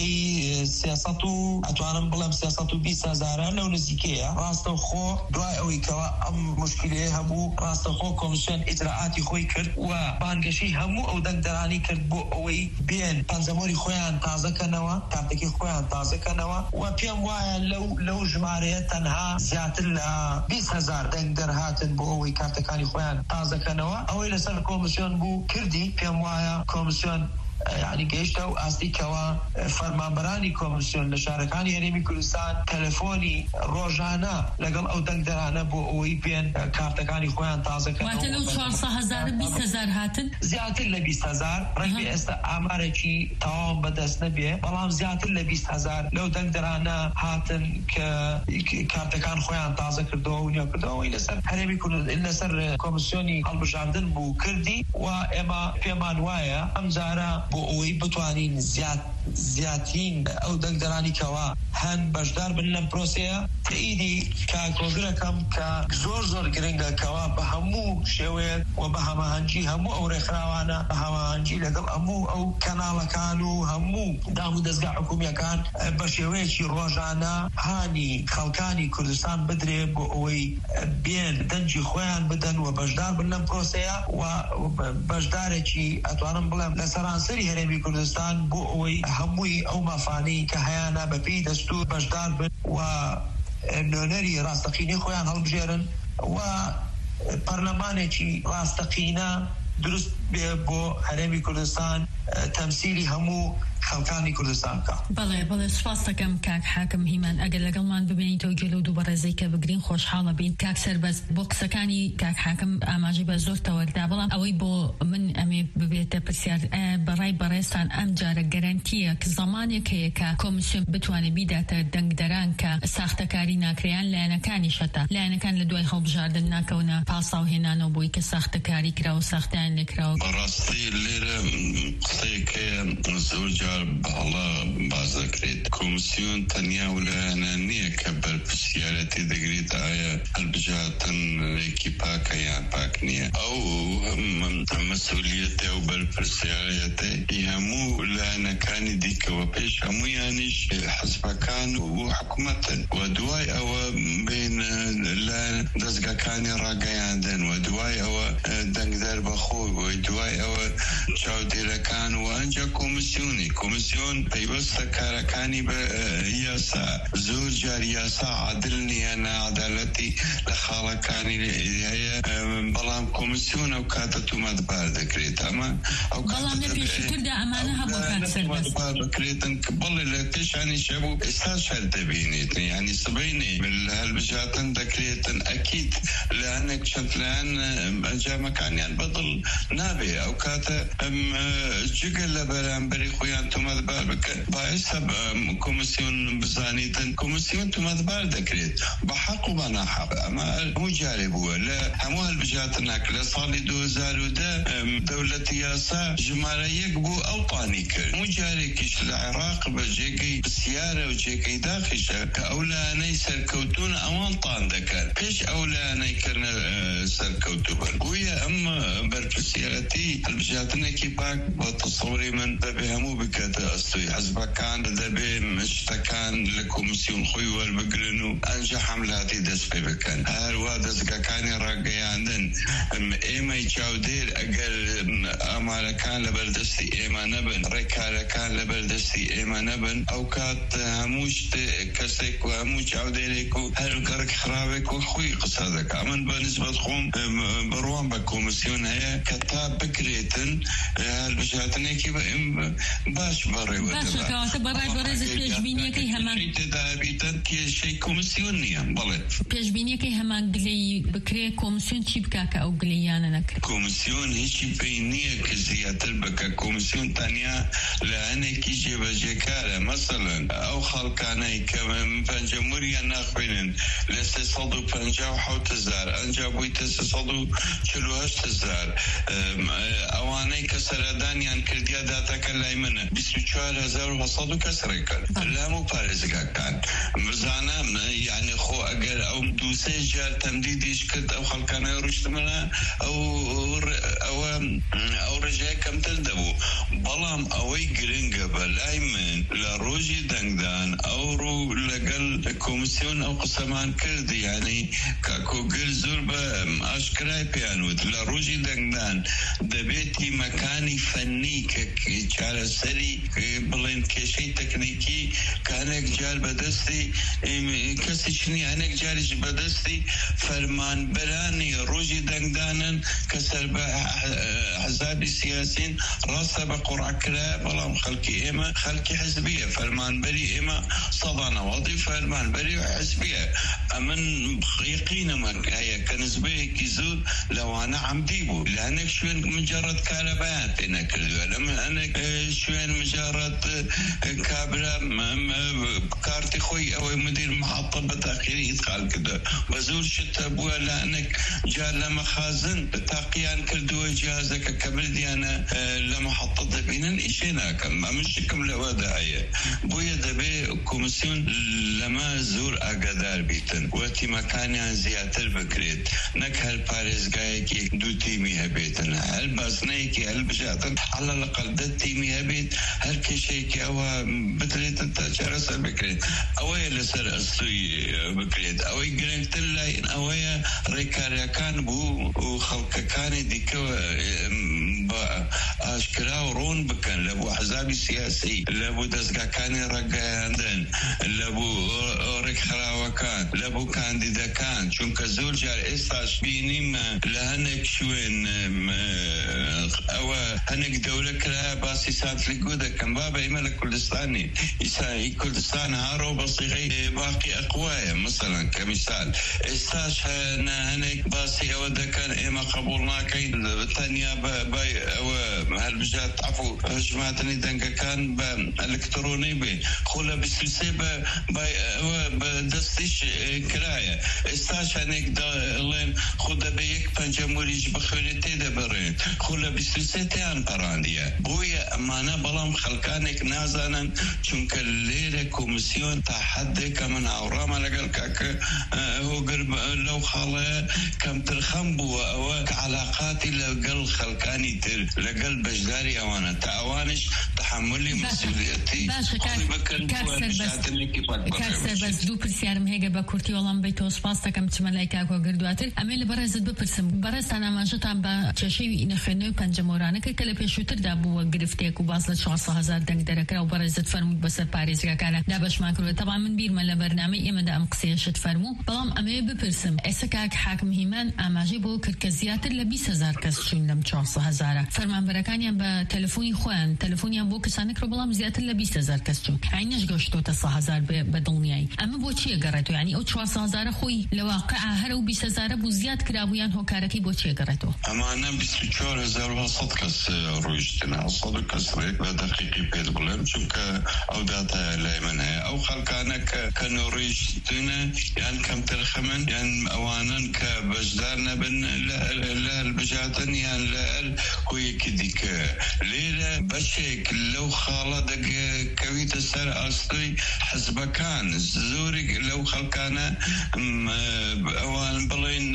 سیاست و اتوانم بڵم سیاست و 20,000 لەو نزیکەیە ڕاستەوخۆ دوای ئەوەی کەوا ئەم مشکلەیە هەبوو ڕاستەوخۆ کۆمیسیۆن ئیجراعاتی خۆی کرد و بانگەشەی هەموو ئەو دەنگدەرانی کرد بۆ ئەوەی بێن پەنجەمۆری خۆیان تازەکەنەوە کارتێکی خۆیان تازەکەنەوە و پێم وایە لەو ژمارەیە تەنها زیاتر لە 20,000 دەنگدەر هاتن بۆ ئەوەی کارتەکانی خۆیان تازەکەنەوە ئەوەی لەسەر کۆمیسیۆن بوو کردی پێم وایە کۆمیسیۆن یعنی گەیشتە و ئاستیکەوە فەرمانبەرانی کۆمیسیۆن لە شارەکانی هەرێمی کوردستان تەلەفۆنی ڕۆژانە لەگەڵ ئەو دەنگدەرانە بۆ ئەوەی بێن کارتەکانی خۆیان تازەکەن. واتە لەو 400,000 20,000 هاتن زیاتر لە 20,000 ڕەنگە ئێستا ئامارێکی تەواو بەدەست نەبێ بەڵام زیاتر لە 20,000 لەو دەنگدەرانە هاتن کە کارتەکان خۆیان تازە کردەوە و نێوکردەوەی لەسەر هەرێمی کوردستان لەسەر کۆمیسیۆنی هەڵبژاردن بوو کردی و ئێمە پێمان وایە ئەم جارە بۆ ئەوەی بتوانین زیاترین ئەو دەنگدەرانی کەوا هەن بەشدار بن لەم پرۆسەیە تئیدی کاکۆگرەکەم کە زۆر گرنگە کەوا بە هەموو شێوەیەک و بە هەماهەنگی هەموو ئەو ڕێکخراوانە بە هەماهەنگی لەگەڵ هەموو ئەو کەناڵەکان و هەموو دام و دەستگا حکوومیەکان بە شێوەیەکی ڕۆژانە هانی خەڵکانی کوردستان بدرێ بۆ ئەوەی بێن دەنگی خۆیان بدەن و بەشدار بن لەم پرۆسەیە و بەشدارێکی ئەتوانم بڵێم لە سەرانسەری هەرێمی کوردستان بۆ ئەوەی هەمووی ئەو مافانەی کە هەیەە بەپێی دەستور بەشدار بن و نوێنەری ڕاستەقینەی خۆیان هەڵبژێرن و پەرلەمانێکی ڕاستەقینە دروست بێ بۆ هەرێمی کوردستان تەمسیلی هەموو خەڵکانی کوردستان بکە. بەڵێ سوپاس دەکەم کاک حاکم هیمان ئەگەر لەگەڵمان ببینیتەوە گوێ لەو دوو بەڕێزەی کە بگرین خۆشحاڵە بین. کاک سەربەز بۆ قسەکانی کاک حاکم ئاماژەی بە زۆر تەوەردا بەڵام ئەوەی بۆ من ئەمێ ببێتە پرسیار بەڕای بەڕێستان ئەم جارە گەرانتیە کە زەمانێک هەیە کە کۆمیسیۆن بتوانێت بیداتە دەنگدەران کە ساختەکاری ناکرێیان لایەنەکانی شەتە لایەنەکان لە دوای هەڵبژاردن ناکەونە پاساو هێنانەوە بۆی کە ساختەکاری کراوە ساختیان لێکراوە. بەڕاستی لێرە قسەیەکە زۆر جار بەڵا باز دەکرێت کۆمیسیۆن تەنیا وەلایەنە نییە کە بەرپرسیارەتی دەگرێت ئایا هەڵبژاردنێکی پاکە یان پاک نییە ئەو مەسئولیەتە و بەرپرسیارەتی هەموو لایەنەکانی دیکەوە پێش هەموویانیش حزبەکان و حکوومەتن و دوای ئەوە بین لە دەستگاکانی ڕاگەیاندن و دوای ئەوە دەنگدەر بەخۆی و دوای ئەوە چاودێرەکان و ئەنجا کۆمیسیۆن پەیوەستە کارەکانی بە یاسا زۆر جار یاسا عادل نییە نەعەدالەتی لە خاڵەکانی هەیە بەڵام کۆمیسیۆن ئەو کاتە تومەتبار دەکرێت ئەمە ئەو بەڵام لە پێشتردا ئەمانە هەبوو کاک سەربەز بکرێتن کە بەڵێ لە پێشانی شەبوو ئێستا شەر دەبینێت یعنی سبەینێ لە هەڵبژاردن دەکرێتن ئەکید لە هەنێک چەند لایەن ئەنجامەکانیان بەدڵ نابێ ئەو کاتە جگە لە بەرامبەری خۆیان تومەتبار بکەن باعثە کۆمیسیۆن بزانیتن کۆمیسیۆن تومەتبار دەکرێت بە حەق و بە ناحەق ئەمە هەموو جارێ بووە لە هەموو هەڵبژاردنێک لە ساڵی 2010 دەوڵەتی یاسا ژمارە 1 بوو ئەو پانی کرد هەموو جارێکیش لە عێراق بە جێگەی پرسیارە و جێگەی داخیشە کە ئەو لایەنەی سەرکەوتون ئەوان تان دەکەن پێش ئەو لایەنەی کردنە سەرکەوتوو بن گویا ئەم بەرپرسیارەتی هەڵبژاردنێکی پاک بۆ تەسەووری من دەبێ هەموو بکاتە ئەستۆی حزبەکان دەبێ شتەکان لە کۆمیسیۆن خۆی وەربگرن و ئەنجا حەملاتی دەست پێ بکەن هەروە دەستگاکانی ڕاگەیاندن ئێمەی چاودێر ئەگەر ئامارەکان لە بەردەستی ئێمە نەبن ڕێکارەکان لە بەردەستی ئێمە نەبن ئەو کات هەموو کەسێک و هەموو چاودێرێک و هەر گەڕک خراوێک و خۆی قسە دەکا من بە نسبەت خۆم بڕوان بە کۆمیسیۆن هەیە کە تا بکرێتن هەڵبژاردنێکی باش بەڕێوە باشەکەواتە بەڕای بەڕێزت پێشبینیەکەی هەمان تێدابیتن کێشەی کۆمیسیۆن نییە بڵێ پێشبینیەکەی هەمان گلەی بکرێ کۆمیسیۆن چی بکا کە ئەو گلەیانە نەکرێت کۆمیسیۆن هیچی پێی نییە کە زیاتر بکە کۆمیسیۆن تەنیا لە هەنێکی جێبەجێکارە مەسەڵەن ئەو خەڵکانەی کە پەنجەموریان ناخوێنن لە 357,000 ئەنجا بوویتە 348,000 ئەوانەی کە سەردانیان کردیا داتەکە لای منە 24,700 کەس ڕێکرد لە هەموو پارێزگاکان بزانم یعنی خۆ ئەگەر جار أو دوسي جار تمديدش كرد أو خلقنا رشتمنا أو رجاء كم تلدبو بلام أوي جرينجا بلايمن لروجي دنگدان أو رو لقل كوميسيون أو قسمان كرد يعني كاكو قل زربة أشكراي بيانوت لروجي دنگدان دبيتي مكاني فني كشارة سري بلين كشي تكنيكي كانك جال بدستي كسي شني هنك جالش بدستي فرمان براني روجي دنگدانن كسر حزابي سياسين راسا بقرع كلا بلام خلقي إما خلقي حزبية فرمان بري إما صدانا وظيفة فرمان بري حزبية أمن يقينا ما هي كنسبة كيزود لو أنا عم ديبو لأنك شوين مجرد كالبات أنا كذا لما أنا شوين مجرد كابرا كارتي خوي أو مدير محطة بتأخيري يدخل كذا بزور شتبوا لأنك جاء لمخازن تاقيان كردو جهازك كبردي أنا لمحطة بينن إشينا كم مش كم لوداعية بويا دبي كوميسيون لما زور أقدار بيتن وقتي مكاني زياتر بكريت نك هالباريس جايكي دو تيمي هبيتن هالباسنيكي هالبجاتن على الأقل ده تيمي هبيت هالكشيكي أو بتريت التجارة بكريت أويا لسر أصلي بكريت أوي جرينك تلاين أويا ريكاريا كان بو وخلق كان ديك أشكرا ورون بكن لابو حزابي سياسي لابو دزقا كان رقاندن لابو ريك خراوة كان لابو كانديدا كان چونك زول جار إستاش بينيم لهنك شوين أو هنك دولة كلا باسي سانت لقودة كان بابا إما كردستاني كردستان هارو بصيغي باقي أقوايا مثلا كمثال إستاش هنك باسي أودا كان إما قبولنا كين الثانية باي أو هالبجات عفو هجماتني دنقا كان بإلكتروني بي خولا بسلسة باي بدستيش كراية استاش هنك دالين خودا بيك بانجموريج بخولتي دبرين خولا بسلسة تيان براندية بويا أمانا بلام خلقانك نازانا چونك الليلة كوميسيون تحدي كمن عوراما لقل كاك هو قرب لو خالة كم ترخم بوا أو كعلاقاتي لقل خلقاني تر لقل بجداري أوانا تأوانش تحملي مسؤوليتي كاسر بس دو برسيارم هيك بكورتي والله بيتو سباستا كم تملايكا كو قردواتر أميل برزت بپرسم برز أنا ماجتام با چشي نخنو پنجمورانه که کل پیشوتر دا بو گرفته کو بازل 4000 دنگ درکر و برزت فرمود بسر پاریس كان دا باش ماكرو طبعا من بير مال برنامج اما دا ام قصيش تفرمو بلام أميل بپرسم اسكاك حاكم هيمان اماجي بو كركزياتر ل 20000 کس شون لم 4000 فرمان بركانيا با تلفوني خوان تلفوني بو كسانك رو بلام زياتر ل 20000 کس شون عينش قشتو 9000 بدلنياي اما بو چي قراتو يعني او 4000 خوي لواقع هرو 20000 بو زياد كرابويان هو كاركي بو چي قراتو اما انا 24000 كس روجتنا صدق كسريك بدقيقي بيد بلم چونك او داتا لايمنها او خلقانك كنوريجتنا يعني كم ترخمن يعني اوانا كبجدارنا بن لا البجاتن يعني لا هو كديك ليلة بشيك لو خالدك كويت السر أصلي حسب كان زورك لو خلقانا اوان بلين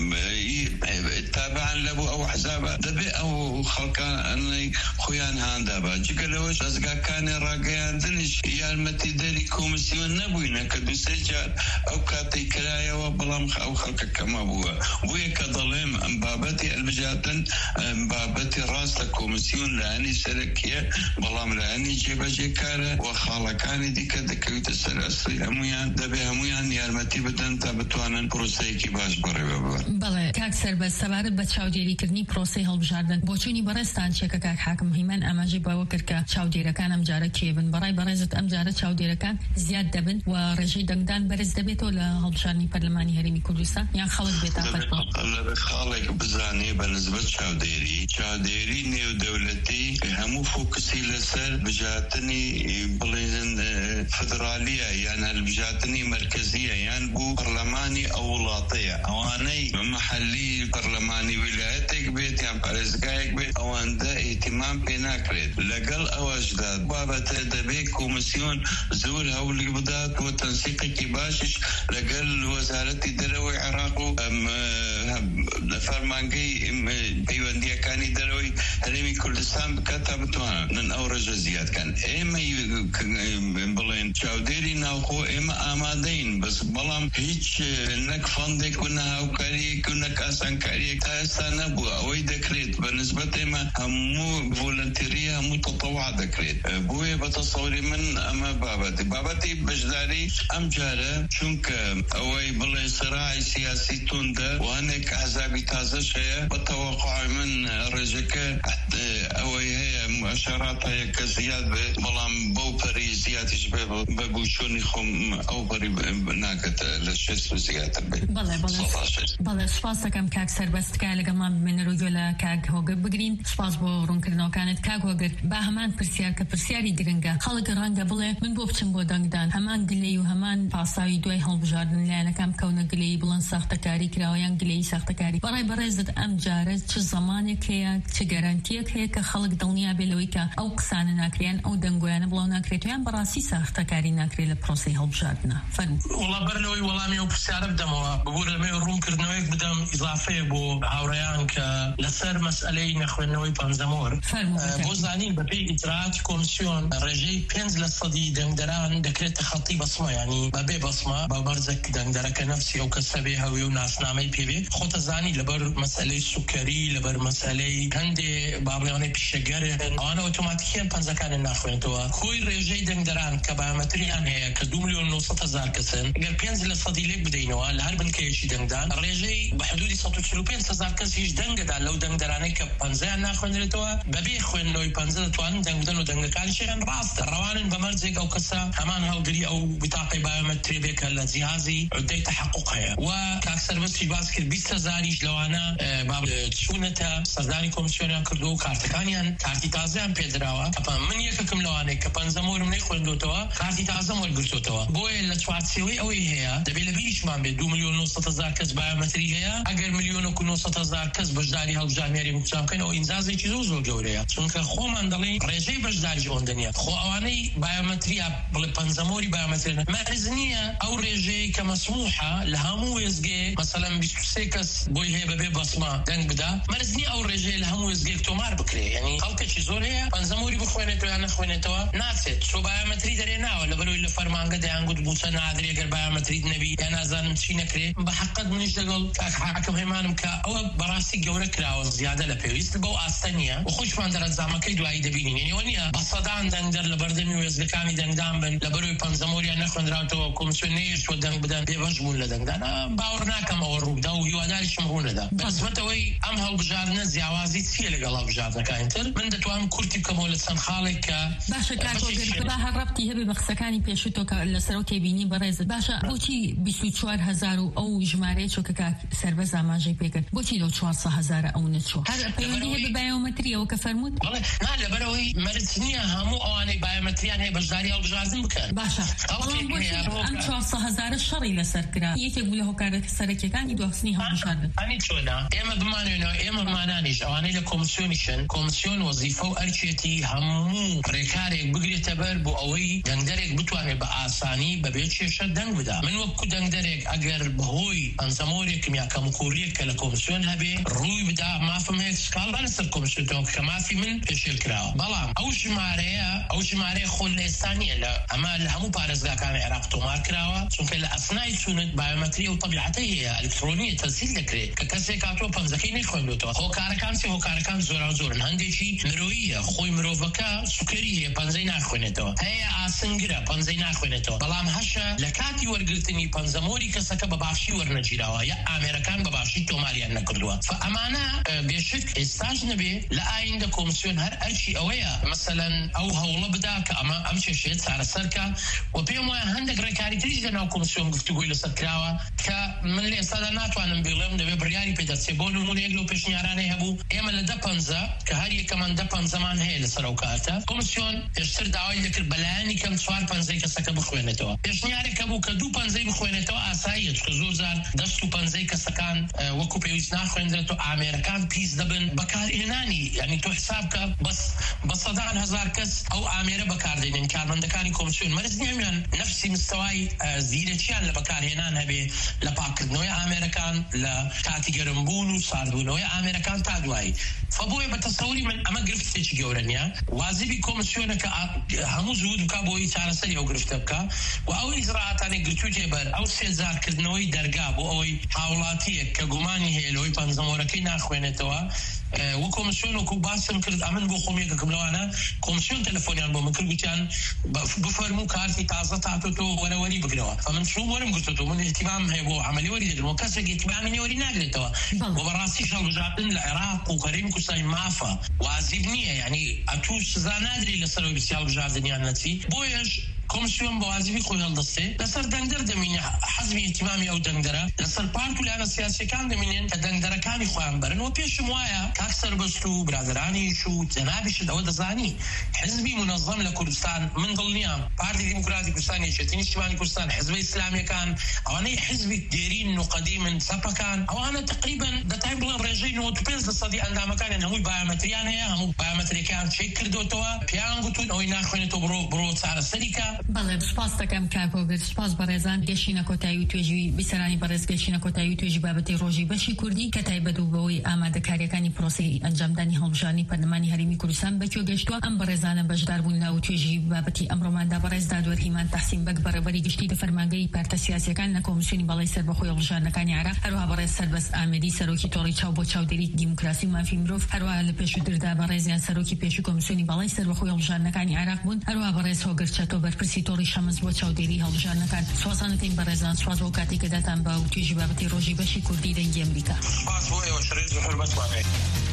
تابعا لبو او حسابه دبي او خلقان خويان هاندابا جيكلوش ازقا كان راقيان دنش يا المتي داري كوميسيون نبوينا كدو سجال او كاتي كلايا وبلام او خلقك كما بوا بويا كظلم بابتي البجاتن بابتي راس الكوميسيون لاني سلكيه بلام لاني جيبا جيكارا وخالقاني ديك دكويت السلاسي هميان دبي هميان يا المتي بدن تابتوانا بروسيكي باش بري بابا بله كاكسر بس سبارت بتشاوديري كرني بروسي هالبجاردن بوچوني برستان شكا كاك حاكم هيمن اماجي باوكر كا تشاوديرا كان امجاره كيبن براي برزت امجاره تشاوديرا كان زياد دبن ورجي دنگدان برز دبيتو لهالبجارني برلماني هرمي كردستان يعني خلق بيتا فتبا خالق بزاني بالنسبة تشاوديري نيو دولتي همو فوكسي لسر بجاتني بلين فدرالية يعني البجاتني مركز مركزية يعني بو برلماني أو ولاطية أواني محلي برلماني ولايتك بيت يعني بارزقايك بيت أوان دا اهتمام بيناكريد لقل أواجداد بابا تدبي كومسيون زور هولي بدات وتنسيقي باشش لقل وزارة دروي عراقو فرمانقي بيواندية كاني دروي هرمي كردستان بكتابتوانا من أورج زياد كان إما بلين شاوديري ناوخو إما آمادين بس بلام هيج نك فندق كنا هاوكاري كنا كاسان كاري تاسا نبوا أوي دكريت بالنسبة إما همو فولنتيريا همو تطوع دكريت بوي بتصوري من أما بابتي بجداري أمجارة شونك أوي بلين صراع سياسي توندا وهناك أحزابي تازة شيء والتوقع من رجك أوي هي مؤشرات هي كزياد بلام بوبري زياد شباب ببوشوني خم أو بري ناقت للشيء زيادة بله سپاس کم کاک سربست که لگمان من رجولا کاک هوگر بگرین سپاس با رون کردن کانت کاک هوگر با همان پرسیار که پرسیاری درنگا خالق رنگا بله من بوبچن بودنگدان همان گلی و همان پاسایی دوی هل بجاردن لینا کم کون گلی بلن سخت کاری کراویان گلی سخت کاری برای زد ام جاره چه زمانی که چه گارانتی که خالق دنیا بلوی که او قسان ناکریان او دنگویان بلو ناکریتویان براسی سخت کاری ناکری لپروسی هل بجاردنا فرم والله برلوی والله میو پرسیار بدم بقول میو رون کردنوی بدم اضافه بو هاوریان که لسر مسئله نخوانوی پانزمور بوزانين ببي إجراءات كومسيون رجي بينز للصدي دندران دكرت خطي بصمة يعني ببي بصمة ببرزك دندرة كنفسي أو كسبيها ويوناس نامي بيبي خط زاني لبر مسألة السكري لبر مسألة هندي بابلياني بشجرة أنا أوتوماتيكيا بنزكان الناخوين توا خوي رجي دندران كبامتريان هي كدوم مليون ونص هزار كسن قال بينز للصدي ليك بدينوا الهرب الكيشي دندان رجي بحدود 130 هزار كس هيش دندان لو دندراني كبنزان ناخوين توا ببي خوين لو يبنزل توان دندن ودندن كان شيء راست روان بمرزق أو كسا همان هالدري أو بطاقة بايومتري بك الجهازي عدي تحققها وكأكثر بس في باسكت 20,000 لو أنا باب تشونتها صداني كومسيون كردو كارتكانيان كارتي تازم بيدراوا كمان من يككم لو أنا كمان زمور من يخون دوتوا كارتي تازم والقرتوتوا بوي اللي تواتسوي أوي هي دبي لبيش ما بدو 1,000,000 كز بايومتري هي أجر 1,000,000 كز بجداري هالجامعي مكتوب كانوا إنزازي تزوزو جوريا چونك خو مندلي رجي بجداري جون دنيا خو أواني بايومتريا بالبنزموري بايومتريا مرزنية أو رجي كمسموحة لهمو يزجي مثلا بيسكس بوي هي ببي بصمة دنگ بدا مرزنية أو رجي لهمو يزجي تومار بكري يعني خلقة شزور هي بنزموري بخوينتو يعني خوينتو ناسيت شو بايومتري درينا ولا بلو اللي فرمان قد ينقد بوسنا عادري أجر بايومتري نبي أنا زان مشي نكري بحقد منيش لقول حاكم هيمانم كا أو براسي جورك راو زيادة لبيويس لبو أستانيا وخش من درت زعما كيدو عيد بيني يعني ونيا بصدان دندر لبردمي ويزدكاني دندان بن لبروي بنزموري نخون راتو كومسيونيش ودن بدن بيبجمون لدن أنا باورناكم أورو داو يواداري شمرون لدا بس متوي أم هالبجارنا زيوازي تسيل لقلا بجارنا كاينتر من دتوام كورتي كمولة سنخالك باشا كاتو قربا هربتي هبي بخسكاني بيشوتو لسروتي بيني برز باشا بوتي 24,000 أو جمارة شو كاك سربز عماجي بيكر بوتي لو 400,000 أو نتشو هذا بيوندي هبي بايومتريا وكفرموت والله ما لبروي مرتنيا همو أواني بايومتريان هي بجداري أو بجازم بكر باشا والله بوتي أم 400,000 الشري لسركرا يتقول له كارك سركي كان يدوسني هم بشارد أني تونا إما بمعنى إما معنانيش أواني لكومسيونيشن كومسيون وظيفة وأرشيتي همو ركارك بقري تبر بو أوي دندرك بتواني بآساني ببيت شيشة دنگ بدا من وقت دندرك أجر بهوي أنزمورك ميا كمكوريك لكومسيون هبي روي بدا ما فهم هيك سكال أنا سر كومسيون كما في من فشل كراو بلام أو جمارة خل استانية لا أما الهمو بارز كان عراق تومار كراوا چونك الأثناء سنة بايومترية وطبيعتها هي إلكترونية تسجيل ذكري ككسي كاتو بنزكيني خوين تو هو كاركان زور هندي شيء مروية خوي مروفكا سكرية بنزينا خوينتو هي أسنجرا بنزينا خوينتو بلام هشة لكاتي ورقلتني بنزموري كسكا بباشي ورنجيراوا يا أمريكان بباشي توماريان نكردوا فأمانة بيشك استاجنبي لأين دا كومسيون هر أرشي أويا مثلا أو هولا بدا كأما أمشي شيء سعر السركة وبيوم هندق ركاري تريد أنا كومسيون قفتو قوي لسكراوا كمن اللي استادنات وانا بيغلم دبي برياري بيدا سيبونو مون يقلو بيش نياراني هبو إما لدبنزا كهاري كمان دبن زمان هي لسروكاتا كومسيون يشتر دعوي لك البلاني كم سوار بنزي كسكا بخوينتو بيش نياري بوو کە 2 پەنجەی بخوێنێتەوە ئاساییە چکە زۆر جار 10 و 5 کەسەکان وەکو پێویست ناخوێنرێتەوە ئامێرەکان پیس دەبن بەکارهێنانی یعنی تۆ حسابکە بە سەدان هەزار کەس ئەو ئامێرە بەکاردێنن کارمەندەکانی کۆمسیۆن مەرج نیان نفسی مستەوای زیرەکیان لە بەکارهێنان هەبێ لە پاکردنەوەی ئامێرەکان لە کاتی گەرمبوون و ساردبوونەوەی ئامێرەکان تا دوایی فبۆیە بە تەسەوری من ئەمە گرفتێکی گەورە نیە واجبی کۆمسیۆنە کە هەموو زوود بکە بۆی چارەسەری ئەو گرفتە بکە و ئەو ئیجراعاتانێک گرتووتێ بەر ئەو سێزارکردنەوەی دەرگا بۆ ئەوەی هاوڵاتیەک کە گومانی هەیە لەوەی پەنجەمۆرەکەی ناخوێنێتەوە و کۆمسیۆن وەکو باسم کرد ئەمن بۆ خۆمیەکەکەم لەوانە کۆمسیۆن تەلەفۆنیان بۆ من کرد گوتیان بفەرموو کارتی تازە تاتۆ وەرەوەری بگرەوە فمن چوو وەرم گرتۆ من احتیمام هەیە بۆ عملی وەری دەگرم کەسێک احتیمامی نێوەری ناگرێتەوە و بەڕاستی هەڵبژاردن لە عێراق و هەرێمی کوردستانی مافە واجب نییە یعنی ئەتوو سزا نادرێت لەسەرەوەی بسیار هەڵبژاردنیان نەچی بۆیەش کۆمسیۆن بە واجبی خۆی هەڵدەستێ لەسەر دەنگدەر دەمینێ حەزمی احتیمامی ئەو دەنگدەرە لەسەر پارت و لایەنە سیاسیەکان دەمینێن کە دەنگدەرەکانی خۆیان بەرنەوە پێشم وایە کاک سەربەست و برادرانیش و جەنابیشت ئەوە دەزانی حزبی منەظەم لە کوردستان من دڵنیام پارتی دیموکراتی کوردستان یەکێتی نیشتیمانی کوردستان حزبی ئیسلامیەکان ئەوانەی حزبی دێرین و قەدیمن سەپەکان ئەوانە تقریبا دەتای بڵێن ڕێژەی 95% ئەندامەکانیان هەمووی بایۆمەتریان هەیە هەموو بایۆمەتریەکان چێک کردوتەوە پێیان گوتون ئەوەی ناخوێنێتەوە بڕۆ چارەسەریکە بەڵێ سپاس دەکەم کاکۆگر سپاس بەڕێزان گەشتینە کۆتایی و توێژی بیسەرانی بەڕێز گەشتینە کۆتایی و توێژی بابەتی ڕۆژی بەشی کوردی کە تایبەت و بەوەی ئامادەکاریەکانی پرۆسی ئەنجامدانی هەڵبژاردنی پەرلەمانی هەرێمی کوردستان بەکوێ گەشتووە ئەم بەڕێزانە بەشدار بوون لە توێژی بابەتی ئەمڕۆماندا بەڕێز دادوەر هیمان تەحسین بەگ بەڕێوەبەری گشتی دەفەرمانگەی پارتە سیاسیەکان لە کۆمسیۆنی بەڵای سەربەخۆی هەڵبژاردنەکانی عێراق هەروەها بەڕێز سەربەست ئامێدی سەرۆکی تۆڕی چاو بۆ چاودێری دیموکراسی و مافی مرۆڤ هەروەها لە پێشووتردا بەڕێزیان سەرۆکی پێشووی کۆمسیۆنی بەڵای سەربەخۆی هەڵبژاردنەکانی عێراق بوون هەروەها بەڕێز هۆگر چەتۆ بەرپرسی تۆڕی شەمس بۆ چاودێری هەڵبژاردنەکان سوازانەتین بەڕێزان سواز بۆ کاتێک کە داتان بە توێژی بابەتی ڕۆژی بەشی کوردی دەنگی ئەمریکا سپاس بۆ ئێوە شەڕێز و حورمەت وانەیە